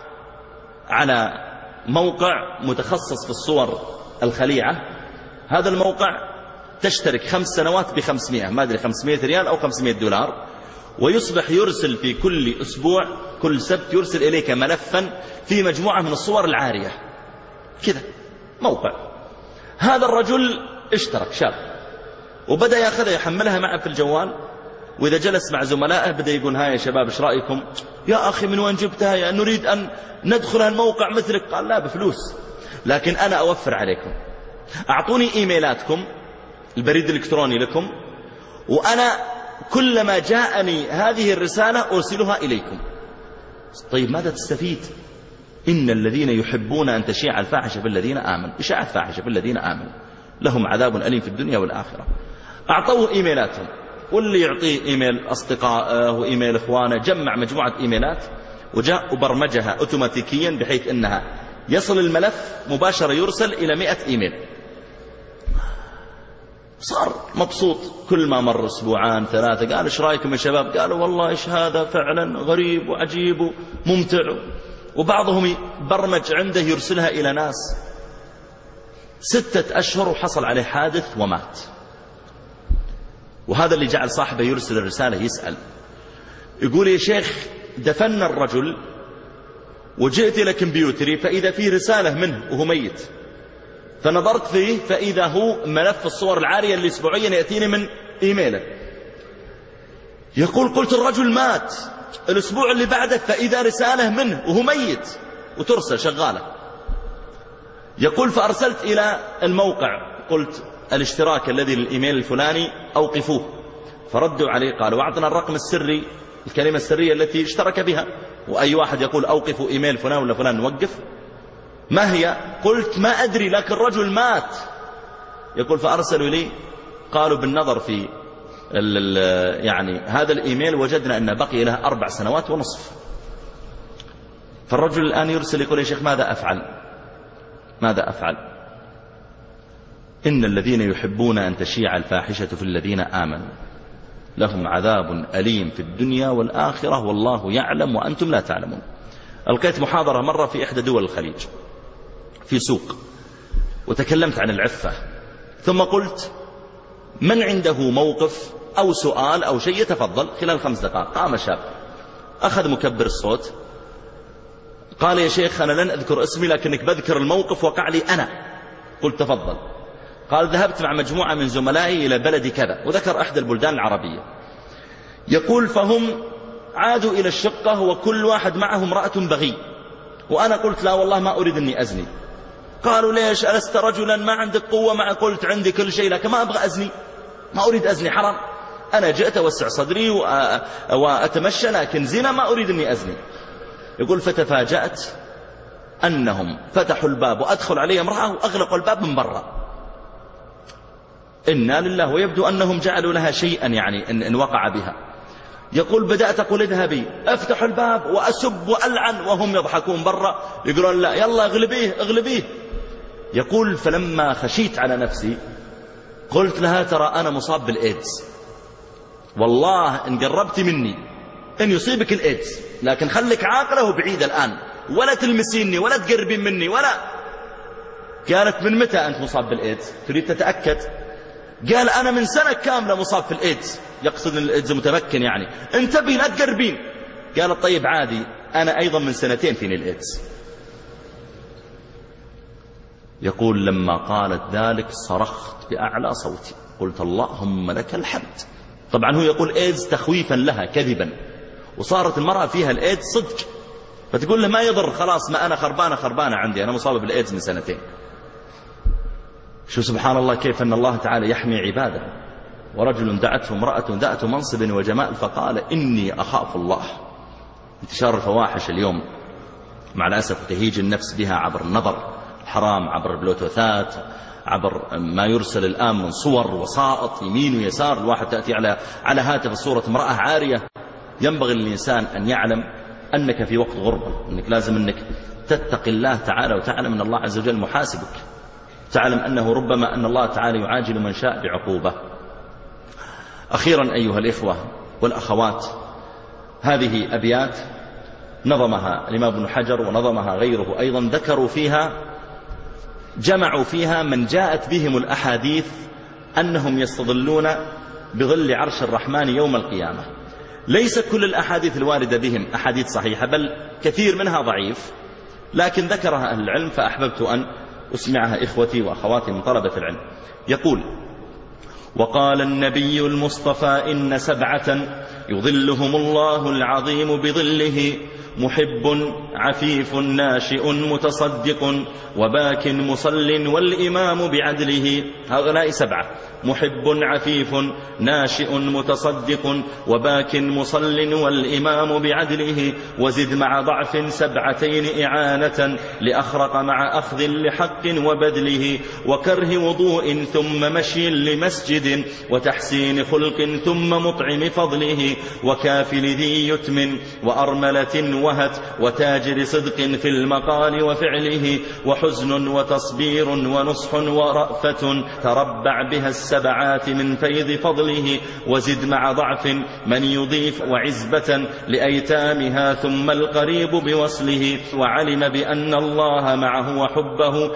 على موقع متخصص في الصور الخليعة. هذا الموقع تشترك خمس سنوات بخمسمائة، ما أدري خمسمائة ريال أو خمسمائة دولار، ويصبح يرسل في كل أسبوع كل سبت يرسل إليك ملفا في مجموعة من الصور العارية كذا موقع. هذا الرجل اشترك شاب وبدأ يأخذها يحملها معه في الجوال، وإذا جلس مع زملائه بدأ يقول ها يا شباب ايش رأيكم؟ يا أخي من وين جبتها؟ يا نريد أن ندخل الموقع مثلك. قال لا بفلوس، لكن أنا أوفر عليكم، أعطوني إيميلاتكم البريد الإلكتروني لكم، وأنا كلما جاءني هذه الرسالة أرسلها إليكم. طيب ماذا تستفيد؟ إن الذين يحبون أن تشيع الفاحشة في الذين آمنوا، إشاعة فاحشة في الذين آمنوا لهم عذاب أليم في الدنيا والآخرة. أعطوه إيميلاتهم، واللي يعطيه إيميل أصدقائه وإيميل إخوانه، جمع مجموعة إيميلات وجاء وبرمجها أوتوماتيكيا بحيث أنها يصل الملف مباشرة يرسل إلى مئة إيميل. صار مبسوط، كل ما مر أسبوعان ثلاثة قال إيش رأيكم يا شباب؟ قالوا والله إيش هذا فعلا غريب وعجيب وممتع. وبعضهم برمج عنده يرسلها إلى ناس. ستة أشهر وحصل عليه حادث ومات. وهذا اللي جعل صاحبه يرسل الرسالة يسأل، يقول يا شيخ دفن الرجل وجئت إلى كمبيوتري فإذا فيه رسالة منه وهو ميت، فنظرت فيه فإذا هو ملف الصور العارية اللي أسبوعيا يأتيني من إيميله. يقول قلت الرجل مات، الأسبوع اللي بعده فإذا رسالة منه وهو ميت وترسل شغالة. يقول فأرسلت إلى الموقع قلت الاشتراك الذي للإيميل الفلاني أوقفوه، فردوا عليه قالوا أعطنا الرقم السري، الكلمة السرية التي اشترك بها، وأي واحد يقول أوقفوا إيميل فلان ولا فلان نوقف. ما هي؟ قلت ما أدري لكن الرجل مات. يقول فأرسلوا لي قالوا بالنظر في ال ال يعني هذا الإيميل وجدنا أن بقي له أربع سنوات ونصف. فالرجل الآن يرسل يقول يا شيخ ماذا أفعل؟ ماذا أفعل؟ إن الذين يحبون أن تشيع الفاحشة في الذين آمنوا لهم عذاب أليم في الدنيا والآخرة والله يعلم وأنتم لا تعلمون. ألقيت محاضرة مرة في إحدى دول الخليج في سوق، وتكلمت عن العفة، ثم قلت من عنده موقف أو سؤال أو شيء يتفضل. خلال خمس دقائق قام شاب أخذ مكبر الصوت قال يا شيخ أنا لن أذكر اسمي لكنك بذكر الموقف وقع لي أنا. قلت تفضل. قال ذهبت مع مجموعة من زملائي إلى بلد كذا، وذكر أحد البلدان العربية. يقول فهم عادوا إلى الشقة وكل واحد معه امرأة بغي، وأنا قلت لا والله ما أريد أني أزني. قالوا ليش ألست رجلا ما عندك قوة؟ مع قلت عندي كل شيء لكن ما أبغى أزني، ما أريد أزني، حرام، أنا جئت أوسع صدري وأتمشى لكن زنا ما أريد أني أزني. يقول فتفاجأت أنهم فتحوا الباب وأدخل علي امرأة وأغلقوا الباب من برا. إنا لله. ويبدو أنهم جعلوا لها شيئا يعني إن, إن وقع بها. يقول بدأت أقول اذهبي، أفتح الباب وأسب وألعن وهم يضحكون برا يقولون لا يلا اغلبيه اغلبيه. يقول فلما خشيت على نفسي قلت لها ترى أنا مصاب بالإيدز، والله إن قربت مني إن يصيبك الإيدز، لكن خليك عاقلة وبعيدة الآن، ولا تلمسيني ولا تقربين مني ولا. قالت من متى أنت مصاب بالإيدز؟ تريد تتأكد؟ قال أنا من سنة كاملة مصاب في الإيدز، يقصد الإيدز متمكن يعني، انتبهي لا تقربين. قال طيب عادي، أنا أيضا من سنتين فيني الإيدز. يقول لما قالت ذلك صرخت بأعلى صوتي، قلت اللهم لك الحمد. طبعا هو يقول إيدز تخويفا لها كذبا، وصارت المرأة فيها الإيدز صدق، فتقول له ما يضر، خلاص ما أنا خربانة خربانة عندي، أنا مصابة بالإيدز من سنتين. شو سبحان الله كيف أن الله تعالى يحمي عباده. ورجل دعته امرأة ذات منصب وجمال فقال إني أخاف الله. انتشار الفواحش اليوم مع الأسف تهيج النفس بها عبر النظر الحرام، عبر البلوتوثات، عبر ما يرسل الآن من صور وسائط يمين ويسار. الواحد تأتي على على هاتف صورة امرأة عارية. ينبغي للإنسان أن يعلم أنك في وقت غربة، أنك لازم أنك تتقي الله تعالى وتعلم أن الله عز وجل محاسبك، تعلم أنه ربما أن الله تعالى يعاجل من شاء بعقوبة. أخيرا أيها الإخوة والأخوات، هذه أبيات نظمها الإمام ابن حجر ونظمها غيره أيضا، ذكروا فيها جمعوا فيها من جاءت بهم الأحاديث أنهم يستظلون بظل عرش الرحمن يوم القيامة. ليس كل الأحاديث الواردة بهم أحاديث صحيحة، بل كثير منها ضعيف، لكن ذكرها أهل العلم فأحببت أن أسمعها إخوتي وأخواتي من طلبة العلم. يقول: وقال النبي المصطفى إن سبعة يظلهم الله العظيم بظله: محب عفيف ناشئ متصدق وباك مصل والإمام بعدله. هؤلاء سبعة: محب عفيف ناشئ متصدق وباك مصل والإمام بعدله. وزد مع ضعف سبعتين إعانة لأخرق مع أخذ لحق وبذله. وكره وضوء ثم مشي لمسجد وتحسين خلق ثم مطعم فضله. وكافل ذي يتم وأرملة وهت وتاجر صدق في المقال وفعله. وحزن وتصبير ونصح ورأفة تربع بها السبعات من فيض فضله. وزد مع ضعف من يضيف وعزبة لأيتامها ثم القريب بوصله. وعلم بأن الله معه وحبه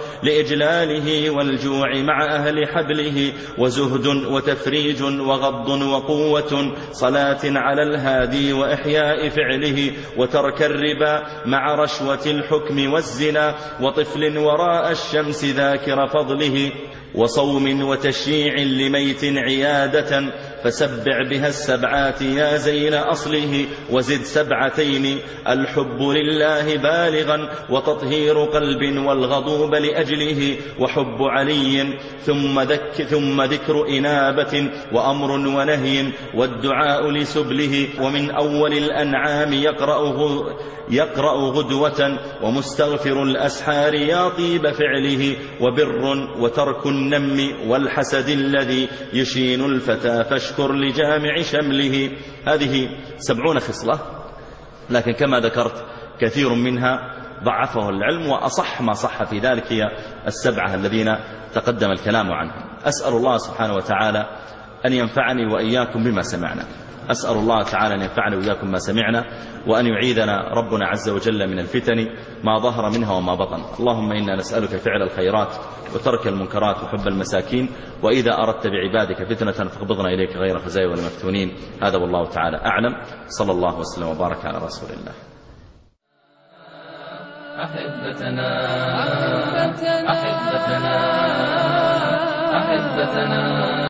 لإجلاله والجوع مع أهل حبله. وزهد وتفريج وغض وقوة صلاة على الهادي وإحياء فعله. وترك الربا مع رشوة الحكم والزنا. وطفل وراء الشمس ذاكر فضله. وصوم وتشييع لميت عيادة فسبع بها السبعات يا زين أصله. وزد سبعتين: الحب لله بالغا وتطهير قلب والغضوب لأجله. وحب علي ثم, ذك ثم ذكر إنابة وأمر ونهي والدعاء لسبله. ومن أول الأنعام يقرأ يقرأ غدوة ومستغفر الأسحار يا طيب فعله. وبر وترك النم والحسد الذي يشين الفتى فاشكر لجامع شمله. هذه سبعون خصلة، لكن كما ذكرت كثير منها ضعفه العلم، وأصح ما صح في ذلك هي السبعة الذين تقدم الكلام عنهم. أسأل الله سبحانه وتعالى أن ينفعني وإياكم بما سمعنا. أسأل الله تعالى أن ينفعنا وإياكم ما سمعنا، وأن يعيذنا ربنا عز وجل من الفتن ما ظهر منها وما بطن. اللهم إنا نسألك فعل الخيرات وترك المنكرات وحب المساكين، وإذا أردت بعبادك فتنة فاقبضنا إليك غير خزايا والمفتونين. هذا والله تعالى أعلم. صلى الله وسلم وبارك على رسول الله. أحبتنا أحبتنا أحبتنا